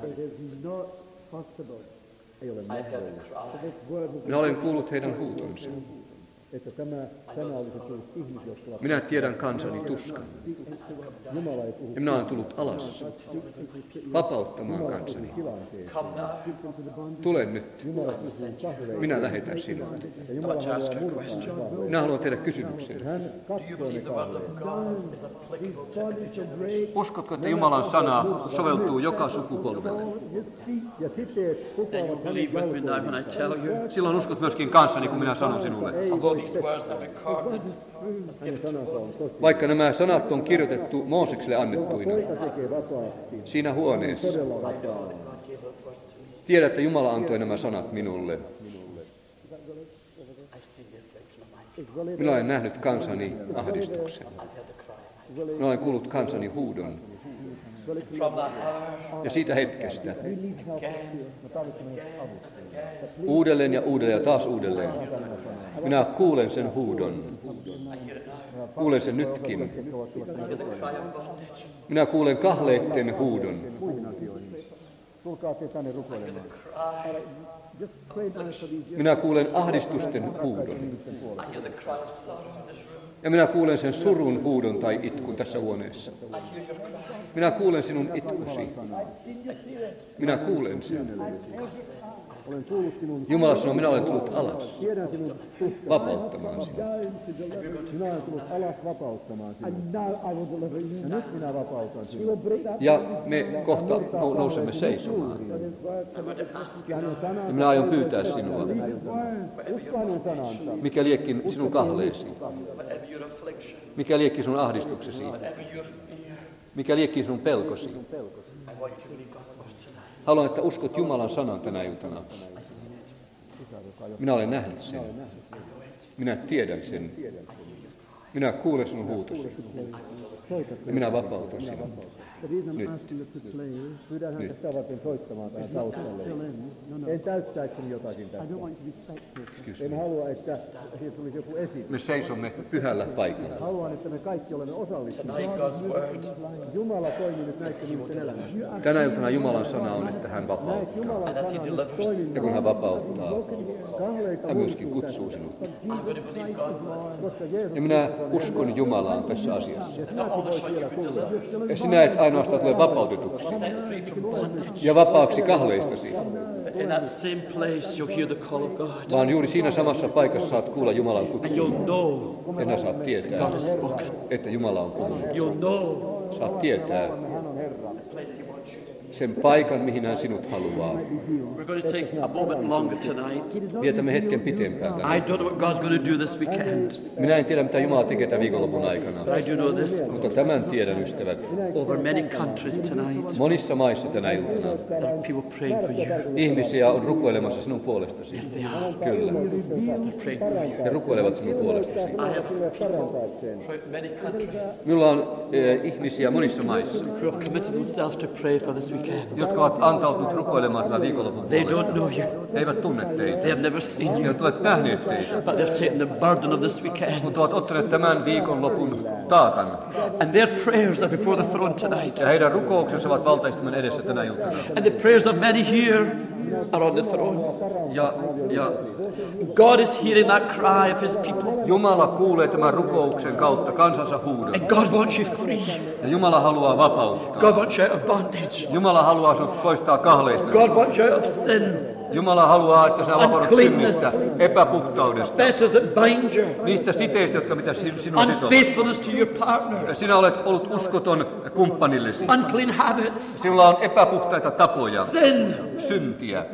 I have heard the cry. Minä olen kuullut heidän huutonsa. Että tämä sana olisi tullut ihmisille, jotka ovat Minä tiedän kansani tuskan. Jumala ei puhu Ja minä olen tullut alas vapauttamaan kansani. tilanteen. Come now. Tule nyt. Jumala puhuu kahleen Minä lähetän sinut. ja I Jumala want to ask haluaa you a murtaa question. kahleen. Minä haluan tehdä kysymyksen. Hän Do you katsoo ne believe the word kahleen. of God is applicable to every generation? Uskotko, että Jumalan sana soveltuu joka sukupolvelle? Ja siteet Then putoavat you believe with me now when I tell you. Silloin uskot myöskin kanssani, kun minä sanon sinulle. Although these words are recorded, hänen sanansa on tosi. Vaikka nämä sanat on kirjoitettu Moosekselle annettuina Poika tekee vapaasti, siinä huoneessa, todella vapaasti. tiedä, että Jumala antoi nämä sanat minulle. I've seen the affliction of my Minä olen nähnyt kansani ahdistuksen. I've heard the cry. Minä olen kuullut kansani huudon. From that hour, Ja siitä hetkestä again, uudelleen ja uudelleen ja taas uudelleen minä kuulen sen huudon. Kuulen sen nytkin. I hear the cry of bondage. Minä kuulen kahleitten huudon. Tulkaa te tänne rukoilemaan. Just pray now for these Minä kuulen ahdistusten huudon. I hear the cry of sorrow in this room. Ja minä kuulen sen surun huudon tai itkun tässä huoneessa. I hear your cry. Minä kuulen sinun itkusi. Minä kuulen sen. olen kuullut sinun. Jumala sanoo, minä olen tullut alas Tiedän sinun tuskan. vapauttamaan sinut. Minä olen tullut alas vapauttamaan sinut. Ja nyt minä vapautan sinut. Ja me kohta nou- nousemme seisomaan. Ja hänen Ja sanansa, minä aion pyytää sinua, usko hänen sanansa. mikä liekki sinun kahleesi, Whatever your affliction, mikä liekki sinun ahdistuksesi, whatever your fear, mikä liekki sinun pelkosi. I want you to believe God's word tonight. Haluan, että uskot Jumalan sanan tänä iltana. Minä olen nähnyt sen. Minä tiedän sen. Minä kuulen sinun huutosi. Ja minä vapautan sinut. Nyt. Pyydän häntä sitä varten soittamaan tähän taustalle. En täyttääkseni jotakin tästä. En halua, että siitä tulisi joku esitys. Me seisomme pyhällä paikalla. Haluan, että me kaikki olemme osallistuneet. Tonight God's word, Jumala toimii nyt näiden ihmisten elämässä. Tänä iltana Jumalan sana on, että hän Näet vapauttaa. Jumalan and as He sanan nyt delivers, toimimaan. Ja kun hän vapauttaa, Kahleita hän myöskin kutsuu sinut. I'm going to believe God with koska Jeesus Ja minä uskon Jumalaan tässä asiassa. not only for you to deliver, Ja sinä et ainoastaan tule vapautetuksi set free from bondage, ja vapaaksi kahleistasi, but in that same place you'll hear the call of God, vaan juuri siinä samassa paikassa saat kuulla Jumalan and kutsun. you'll know Ja sinä saat tietää, God has spoken. että Jumala on puhunut. You'll know Saat tietää the place He wants you to. sen paikan, mihin hän sinut haluaa. We're going to take a moment longer tonight. Vietämme hetken pitempään I tänään. don't know what God's going to do this weekend, Minä en tiedä, mitä Jumala tekee tämän viikonlopun aikana. but I do know this: Mutta tämän tiedän, ystävät. over many countries tonight, Monissa maissa tänä iltana there are people praying for you. ihmisiä on rukoilemassa sinun puolestasi. Yes, they are. Kyllä. They're praying for you. He rukoilevat sinun puolestasi. I have people throughout many countries Minulla on eh, ihmisiä monissa maissa, who have committed themselves to pray for this weekend. jotka ovat antautuneet rukoilemaan tämän viikonlopun They puolesta. don't know you. He eivät tunne They teitä. have never seen He you, eivät ole nähneet teitä, but they've taken the burden of this weekend. mutta ovat ottaneet tämän viikonlopun taakan. And their prayers are before the throne tonight. Ja heidän rukouksensa ovat valtaistumen edessä tänä iltana. And the prayers of many here are on the throne. Ja, ja God is hearing that cry of His people. Jumala kuulee tämän rukouksen kautta kansansa huudon. And God wants you free. Ja Jumala haluaa vapauttaa. God wants you out of bondage. Jumala haluaa sinut poistaa kahleista. God wants you out of sin. Jumala haluaa, että sinä vapaudut Uncleanness. synnistä, epäpuhtaudesta, Fetters that bind you. niistä siteistä, jotka mitä sin- sinua sitovat. Unfaithfulness to your partner. Sinä olet ollut uskoton kumppanillesi. Unclean habits. Sinulla on epäpuhtaita tapoja, Sin. syntiä.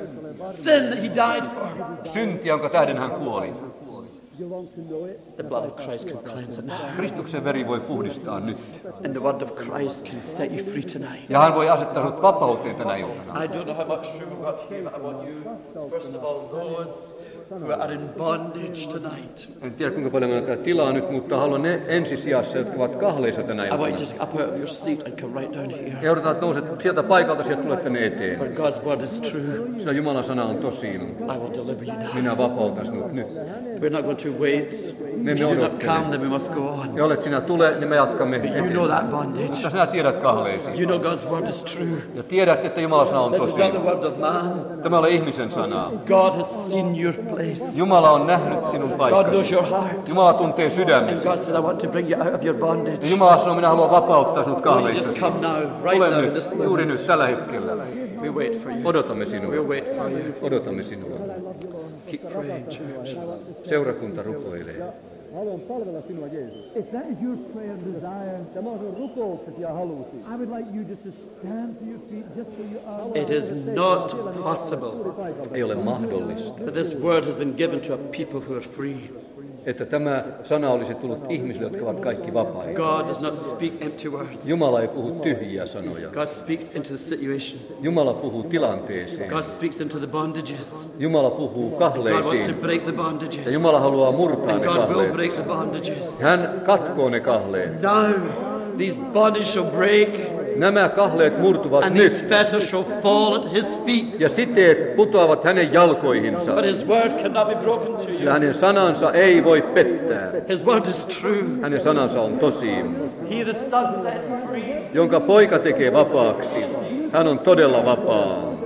sin that he died for. Synti, jonka tähden hän kuoli. The blood of Christ can cleanse it now. Kristuksen veri voi puhdistaa nyt. And the word of Christ can set you free tonight. Ja hän voi asettaa sinut vapauteen tänä iltana. I don't know how much room we've got here, but I want you, first of all, those who are in bondage tonight. En tiedä kuinka paljon meillä on tilaa nyt, mutta haluan ne ensisijassa, jotka ovat kahleissa tänä I want you iltana. just up out of your seat and come right down here. Ja odotetaan, että nouset sieltä paikalta, sieltä tulet tänne eteen. For God's word is true. Sillä Jumalan sana on tosi. I will deliver you now. Minä vapautan sinut nyt. We're not going to wait. Me If emme you do not come, odottele. then we must go on. Ja olet sinä tule, niin me jatkamme But you know eteenpäin. that bondage. Mutta sinä tiedät kahleisi. You know God's word is true. Ja tiedät, että Jumalan sana on This is tosi. not the word of man. Tämä ei ole ihmisen sanaa. God has seen your place. Jumala on nähnyt sinun God knows paikkasi. your heart. Jumala tuntee And sydämesi. God said, I want to bring you out of your Ja bondage. Jumala sanoo, minä haluan vapauttaa sinut Will you just kahleistasi. come now, right Tule now, in this nyt, juuri moment. nyt, tällä hetkellä. We wait for you. Odotamme We'll sinua. wait for you. Odotamme sinua. Keep praying, church. Seurakunta rukoilee. Haluan palvella sinua, Jeesus. If that is your prayer desire, tämä on sun rukouksesi ja halusi. I would like you just to stand to your feet just so you are. It is not possible Ei ole mahdollista, that this word has been given to a people who are free. että tämä sana olisi tullut ihmisille, jotka ovat kaikki vapaita. God does not speak empty words. Jumala ei puhu tyhjiä sanoja. God speaks into the situation. Jumala puhuu tilanteeseen. God speaks into the bondages. Jumala puhuu God wants to kahleisiin. break the Ja bondages. Jumala haluaa murtaa And ne God will kahleet. break the bondages. Hän katkoo ne kahleet. Now, these bondages shall break, Nämä kahleet murtuvat and these nyt. fetters shall fall at his feet. Ja siteet putoavat hänen jalkoihinsa. But his word cannot be broken to Sillä you. hänen sanansa ei voi pettää. His word is true. Hänen sanansa on tosi. He the Son sets free. Jonka poika tekee vapaaksi. Hän on todella vapaa.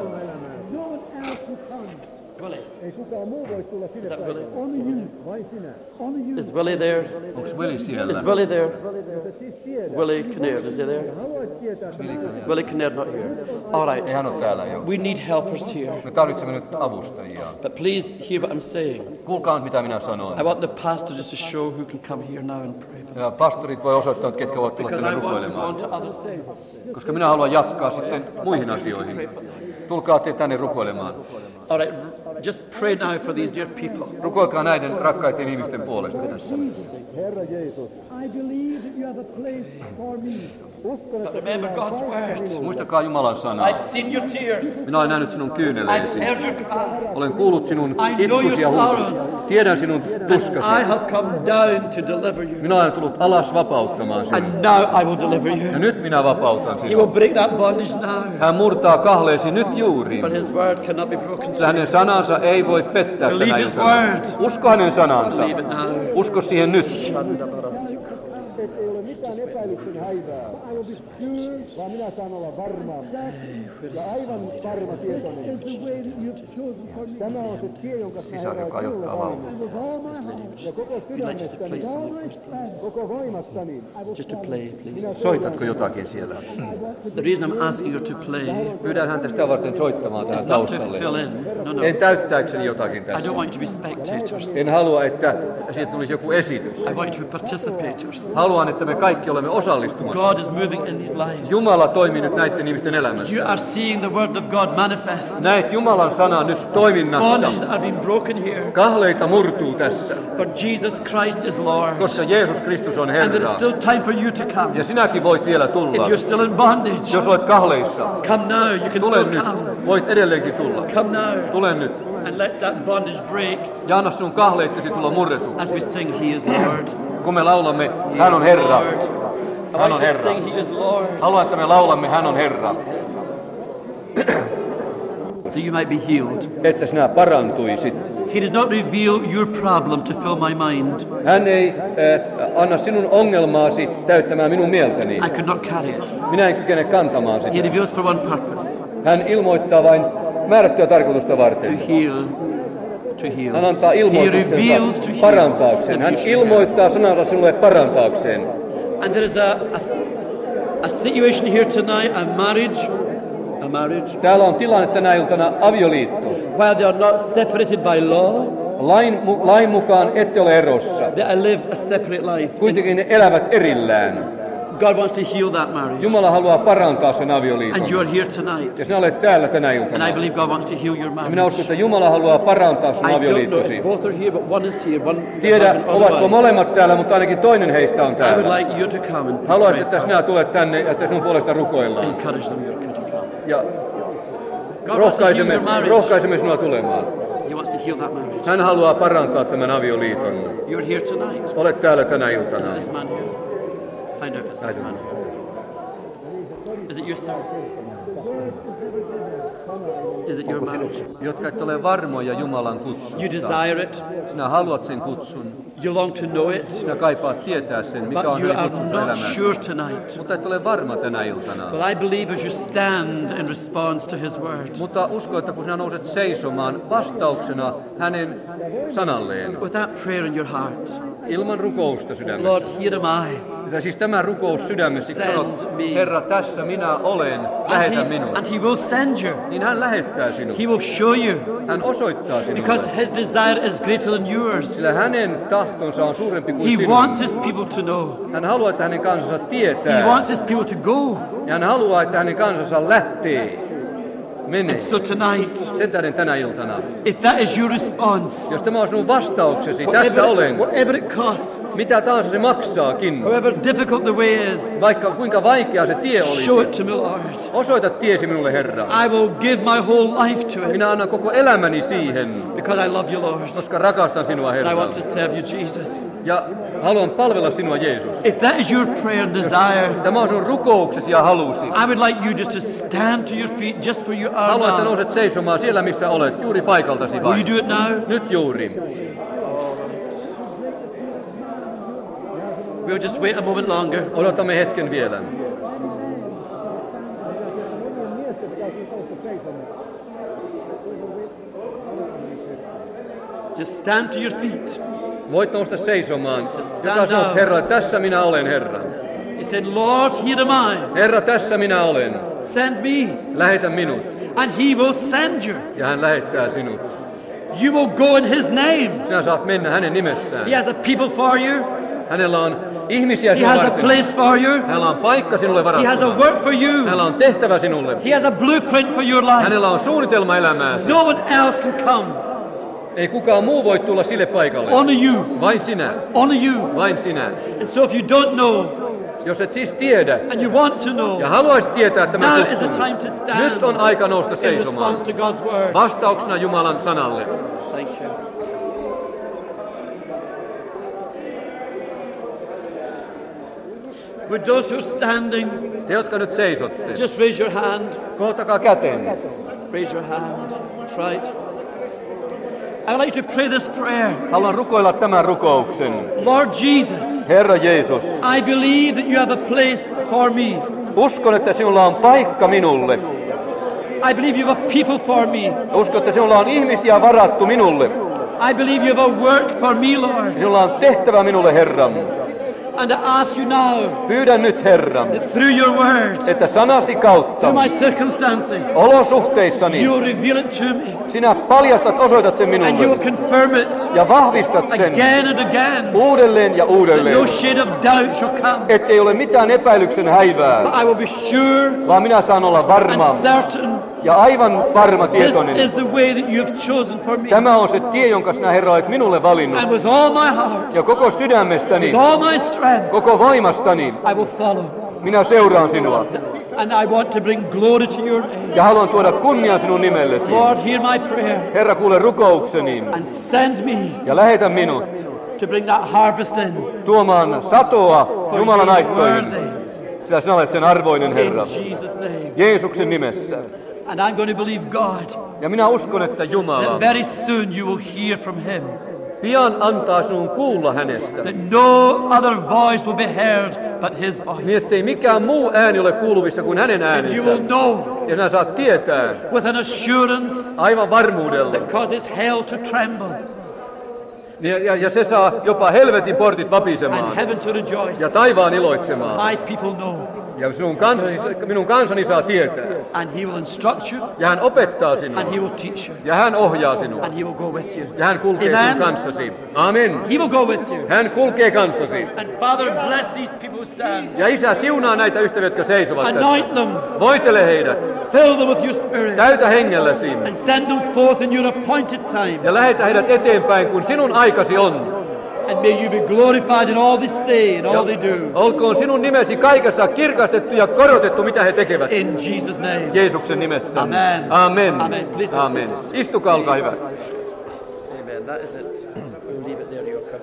Willie, Ei kukaan muu voi tulla sinne that päin. Willie? Only you. Vain sinä. Only you. Is Willie there? Onko Veli siellä? Is Willie there? Jos siis tiedät. Willie Kinnaird, is he there? Haluaisit tietää, että Willie Kinnaird not here. All Ei right. hän ole täällä jo. We need helpers here. Me tarvitsemme nyt avustajia. But please hear what I'm saying. Kuulkaa nyt, mitä minä sanon. I want the pastor just to show who can come here now and pray. for us. Ja pastorit voi osoittaa, ketkä voivat tulla Because tänne I want to go on rukoilemaan. to other things. Koska minä haluan jatkaa sitten muihin asioihin. Tulkaa te tänne rukoilemaan. All right. Just pray now for these dear people. Rukoilkaa näiden rakkaiden ihmisten puolesta tässä. Herra Jeesus, I believe that you have a place for me. Uskon, But että remember sinulla on God's paikka word. minulle. Muistakaa Jumalan sanaa. I've seen your tears. Minä olen nähnyt sinun I've kyyneleesi. heard your cry. Olen kuullut sinun I know itkusi ja your huutosi. sorrows. Tiedän sinun I tuskasi. have come down to deliver you. Minä olen tullut alas vapauttamaan sinua. And now I will deliver Ja you. nyt minä vapautan He will sinua. break that bondage now. Hän murtaa kahleesi nyt juuri. But his word cannot be broken. Sillä hänen sanansa ei voi pettää Believe tänä his iltana. word. Usko hänen sanansa. Believe it now. Usko siihen nyt. Et ei ole mitään epäilyksen häivää. Vaan minä saan olla varma. Ja aivan varma tietoinen. Tämä on se tie, jonka sinä Sisar, joka Herra johtaa minulle laulua. valinnut. Ja koko We'd like just to play sydämestäni, something. koko voimastani. Just to play, please. Soitatko jotakin siellä? The reason I'm asking you to play Pyydän häntä sitä varten soittamaan tähän is not to taustalle. fill in. No, no. En täyttääkseni jotakin I tässä. don't want you to be spectators. En halua, että siitä tulisi joku esitys. I want you to be participators. Haluan, että me kaikki olemme osallistumassa. God is moving in these lives. Jumala toimii nyt näiden ihmisten You elämässä. are seeing the word of God manifest. Näet Jumalan sana nyt toiminnassa. Bondages are being broken here. Kahleita murtuu tässä, For Jesus Christ is Lord. koska Jeesus Kristus on And there is Herra. still time for you to come. Ja sinäkin voit vielä If tulla. you're still in bondage, Jos olet kahleissa, come now. You can tule still nyt. come. Voit edelleenkin tulla. Come now Tule nyt. and let that bondage break Ja anna sinun kahleittesi tulla murretuksi. as we sing He is Lord. Kun me laulamme, hän on Herra. Lord. I Hän want on to Herra. sing He is Lord. Haluan, että me laulamme, hän on Herra. That you might be healed. Että sinä parantuisit. He does not reveal your problem to fill my mind. Hän ei äh, anna sinun ongelmaasi täyttämään minun mieltäni. I could not carry it. Minä en kykene kantamaan He sitä. reveals for one purpose. Hän ilmoittaa vain määrättyä tarkoitusta To varten. heal. To heal. Hän antaa He reveals to ilmoituksensa heal. parantaakseen. Hän ilmoittaa sanansa sinulle parantaakseen. And there is a, a, a situation here tonight, a marriage, a marriage, Täällä on tilanne tänä iltana avioliitto. where they are not separated by law, Lain, mu, lain mukaan ette ole erossa. they live a separate life. Kuitenkin ne elävät erillään. God wants to heal that marriage. Jumala haluaa parantaa sen And avioliiton. you're here tonight. Ja sinä olet täällä tänä And I iltana. believe God wants to heal your Ja minä marriage. uskon, että Jumala haluaa parantaa sun I don't know avioliittosi. if both are here, but one is here. One Tiedä, husband, ovatko otherwise. molemmat täällä, mutta ainakin toinen heistä on I would täällä. like you to come and Haluaisin, pray. että sinä tulet tänne ja että sinun puolesta rukoillaan. Encourage them, you're good to come. Ja God wants to heal rohkaisemme, your marriage. rohkaisemme sinua tulemaan. He wants to heal that marriage. Hän haluaa parantaa tämän avioliiton. You're here tonight. Olet täällä tänä iltana. Is it this man here? Find out if it's I this don't man here. Is it your son? Is it your marriage? Jotka et ole varmoja Jumalan kutsusta. You desire it. Sinä haluat sen kutsun. You long to know it. Sinä kaipaat tietää sen, mikä But on you hänen are kutsunsa not elämääsi. sure tonight. Mutta et ole varma tänä iltana. Well, I believe as you stand in response to his word, Mutta usko, että kun sinä nouset seisomaan vastauksena hänen sanalleen, with that prayer in your heart, ilman rukousta Lord, sydämessä. here am I. Ja siis tämä rukous sydämessä, kun sanot, Send me. Herra, tässä minä olen, And lähetä he, minut. and he will send you. Niin hän lähettää sinut. He will show you. Hän osoittaa Because sinulle. his desire is greater than yours. Sillä hänen tahtonsa on suurempi kuin He sinun. wants his people to know. Hän haluaa, että hänen kansansa He tietää. wants his people to go. Ja hän haluaa, että hänen kansansa lähtee. Menee. And so tonight, Sen tähden tänä iltana. if that is your response, Jos tämä on sinun vastauksesi, tässä whatever, olen. whatever it costs, Mitä tahansa se maksaakin. however difficult the way is, Vaikka kuinka vaikea se tie show olisi. it to me, Lord. Osoita tiesi minulle, Herra. I will give my whole life to it Minä annan koko elämäni siihen, because I love you, Lord. koska rakastan sinua, And I Herra. want to serve you, Jesus. Ja haluan palvella sinua, Jeesus. If that is your prayer and desire, Tämä on sinun rukouksesi ja halusi. I would like you just to stand to your feet just where you are Haluan, että now. nouset seisomaan siellä, missä olet, juuri paikaltasi Will you vain. do it now? Nyt juuri. We'll just wait a moment longer. Odotamme hetken vielä. Just stand to your feet. Voit nousta seisomaan. stand Joka sanot, up. Herra, tässä minä olen, Herra. He said, Lord, here am I. Herra, tässä minä olen. Send me. Lähetä minut. And he will send you. Ja hän lähettää sinut. You will go in his name. Sinä saat mennä hänen nimessään. He has a people for you. Hänellä on ihmisiä He sinua has a varten. place for you. Hänellä on paikka sinulle He has a varattuna. work for you. Hänellä on tehtävä sinulle. He has a blueprint for your life. Hänellä on suunnitelma elämääsi. No one else can come. Ei kukaan muu voi tulla sille paikalle. Only you. Vain sinä. Only you. Vain sinä. And so if you don't know Jos et siis tiedä and you want to know, ja haluaisit tietää tämän now is the kutsun, time to stand nyt on aika nousta in seisomaan. response to God's word. Vastauksena Jumalan sanalle. Thank you. With those who are standing, Te, jotka nyt seisotte, just raise your hand. kohottakaa kätenne. Raise your hand. That's right. I'd like you to pray this prayer. Haluan rukoilla tämän rukouksen. Lord Jesus, Herra Jeesus, I believe that you have a place for me. uskon, että sinulla on paikka minulle. I believe you have a people for me. Uskon, että sinulla on ihmisiä varattu minulle. I believe you have a work for me, Lord. Sinulla on tehtävä minulle, Herra. And I ask you now, Pyydän nyt, Herra, that through your word, että sanasi kautta, through my circumstances, olosuhteissani, you will reveal it to me. sinä paljastat, osoitat sen And you will minulle confirm it ja vahvistat sen again and again. uudelleen ja That uudelleen, no shade of doubt shall come. ettei ole mitään epäilyksen häivää, But I will be sure vaan minä saan olla varma and certain ja aivan varma this tietoinen. is the way that you have chosen for me. Tämä on se tie, jonka sinä, Herra, olet minulle valinnut. And with all my heart, Ja koko sydämestäni, with all my strength, koko voimastani, I will follow. minä seuraan sinua. And I want to bring glory to your name. Ja haluan tuoda kunnian sinun nimellesi. Lord, hear my prayer Herra, kuule rukoukseni and send me ja lähetä minut to bring that harvest in. tuomaan satoa For Jumalan you are aittoihin. worthy. Sillä sinä olet sen arvoinen, In Herra. Jesus' name. Jeesuksen nimessä. And I'm going to believe God Ja minä uskon, että Jumala that very soon you will hear from Him. pian antaa sinun kuulla hänestä. That no other voice will be heard but His Niin voice. ettei mikään muu ääni ole kuuluvissa kuin hänen And you will äänensä. know Ja sinä saat tietää with an assurance aivan varmuudella. that causes hell to tremble Ja, ja, ja se saa jopa helvetin portit and vapisemaan heaven to rejoice. ja taivaan iloitsemaan. My people know Ja sinun kansasi, minun kansani saa tietää. And he will instruct you, Ja hän opettaa sinua. and he will teach you, Ja hän ohjaa sinua. and he will go with you. Ja hän kulkee Amen. sinun kanssasi. Amen. He will go with you. Hän kulkee kanssasi. And Father, bless these people who stand. Ja Isä, siunaa näitä ystäviä, jotka seisovat Anoint tässä. them, Voitele heidät. fill them with your spirit, Täytä hengelläsi. and send them forth in your appointed time. Ja lähetä heidät eteenpäin, kun sinun aikasi on. And may you be glorified in all they say and all they do. Olkoon sinun nimesi kaikessa kirkastettu ja korotettu, mitä he tekevät. In Jesus' name. Jeesuksen nimessä. Amen. Amen. Amen. Please be Amen. seated. Istukaa, olkaa hyvä. Amen. That is it. Leave it there, Yoka.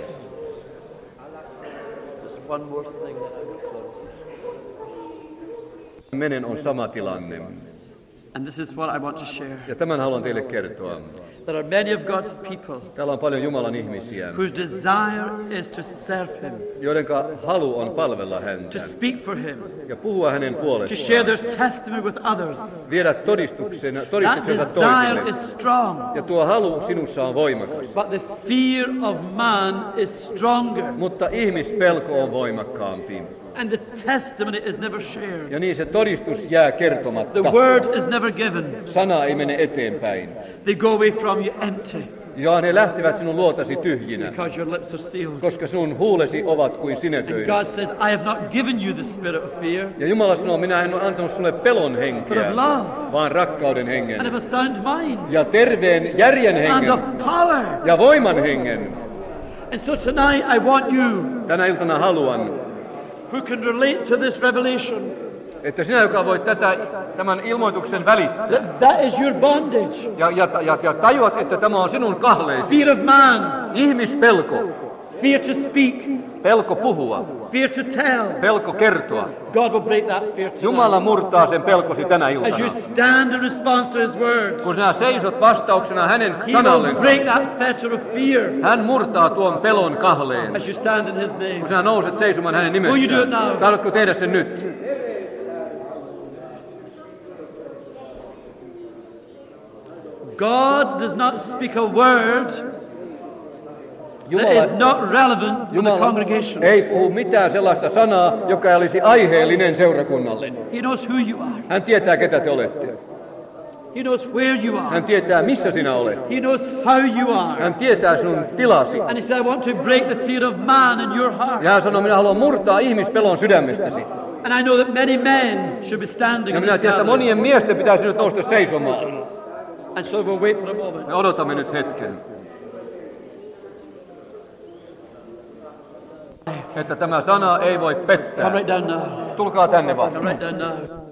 Just one more thing that I will close. Menen on sama tilanne. And this is what I want to share. Ja tämän haluan teille kertoa. There are many of God's people Täällä on paljon Jumalan ihmisiä, whose desire is to serve Him, joiden halu on palvella to häntä speak for Him, ja puhua hänen to puolestaan. share their testimony with others. Viedä todistuksen, That todistuksensa desire toisille. is strong, Ja tuo halu sinussa on voimakas. but the fear of man is stronger, Mutta ihmispelko on voimakkaampi. and the testimony is never shared. Ja niin se todistus jää kertomatta. The word is never given. Sana ei mene eteenpäin. They go away from you empty Ja ne lähtevät sinun luotasi tyhjinä, because your lips are sealed. koska sinun huulesi ovat kuin And sinetöitä. God says, I have not given you the spirit of fear, Ja Jumala sanoo, minä en ole antanut sinulle pelon but henkeä, of love vaan rakkauden and hengen. of a sound mind Ja terveen järjen and hengen of power. ja voiman hengen. And so tonight I want you Tänä iltana haluan, who can relate to this revelation, että sinä, joka voit tätä, tämän ilmoituksen välittää, that that is your bondage. ja, ja, ja, ja tajuat, että tämä on sinun kahleesi. Fear of man, Ihmispelko, fear to speak, pelko puhua, fear to tell. pelko kertoa. God will break that fear Jumala tonight. murtaa sen pelkosi tänä As you iltana. stand in response to His word, Kun sinä seisot vastauksena hänen He will sanallensa, break that fetter of fear hän murtaa tuon pelon kahleen. as you stand in His name. Kun sinä nouset seisomaan hänen Will you do it nimessään, now? tahdotko tehdä sen nyt? God does not speak a word that is Jumala, not relevant to the Jumala congregation. ei puhu mitään sellaista sanaa, joka olisi aiheellinen seurakunnalle. He knows who you are. Hän tietää, ketä te olette. He knows where you are. Hän tietää, missä sinä olet. He knows how you are. Hän tietää sinun tilasi. And He said, I want to break the fear of man in your heart. Ja hän sanoo, minä haluan murtaa ihmispelon sydämestäsi. And I know that many men should be standing Ja in minä this tiedän, että gathering. monien miesten pitäisi nyt nousta seisomaan. And so we'll wait for a moment. Me odotamme nyt hetken. Että tämä sana ei voi Come pettää. right down now. Tulkaa tänne vaan. Come right down now.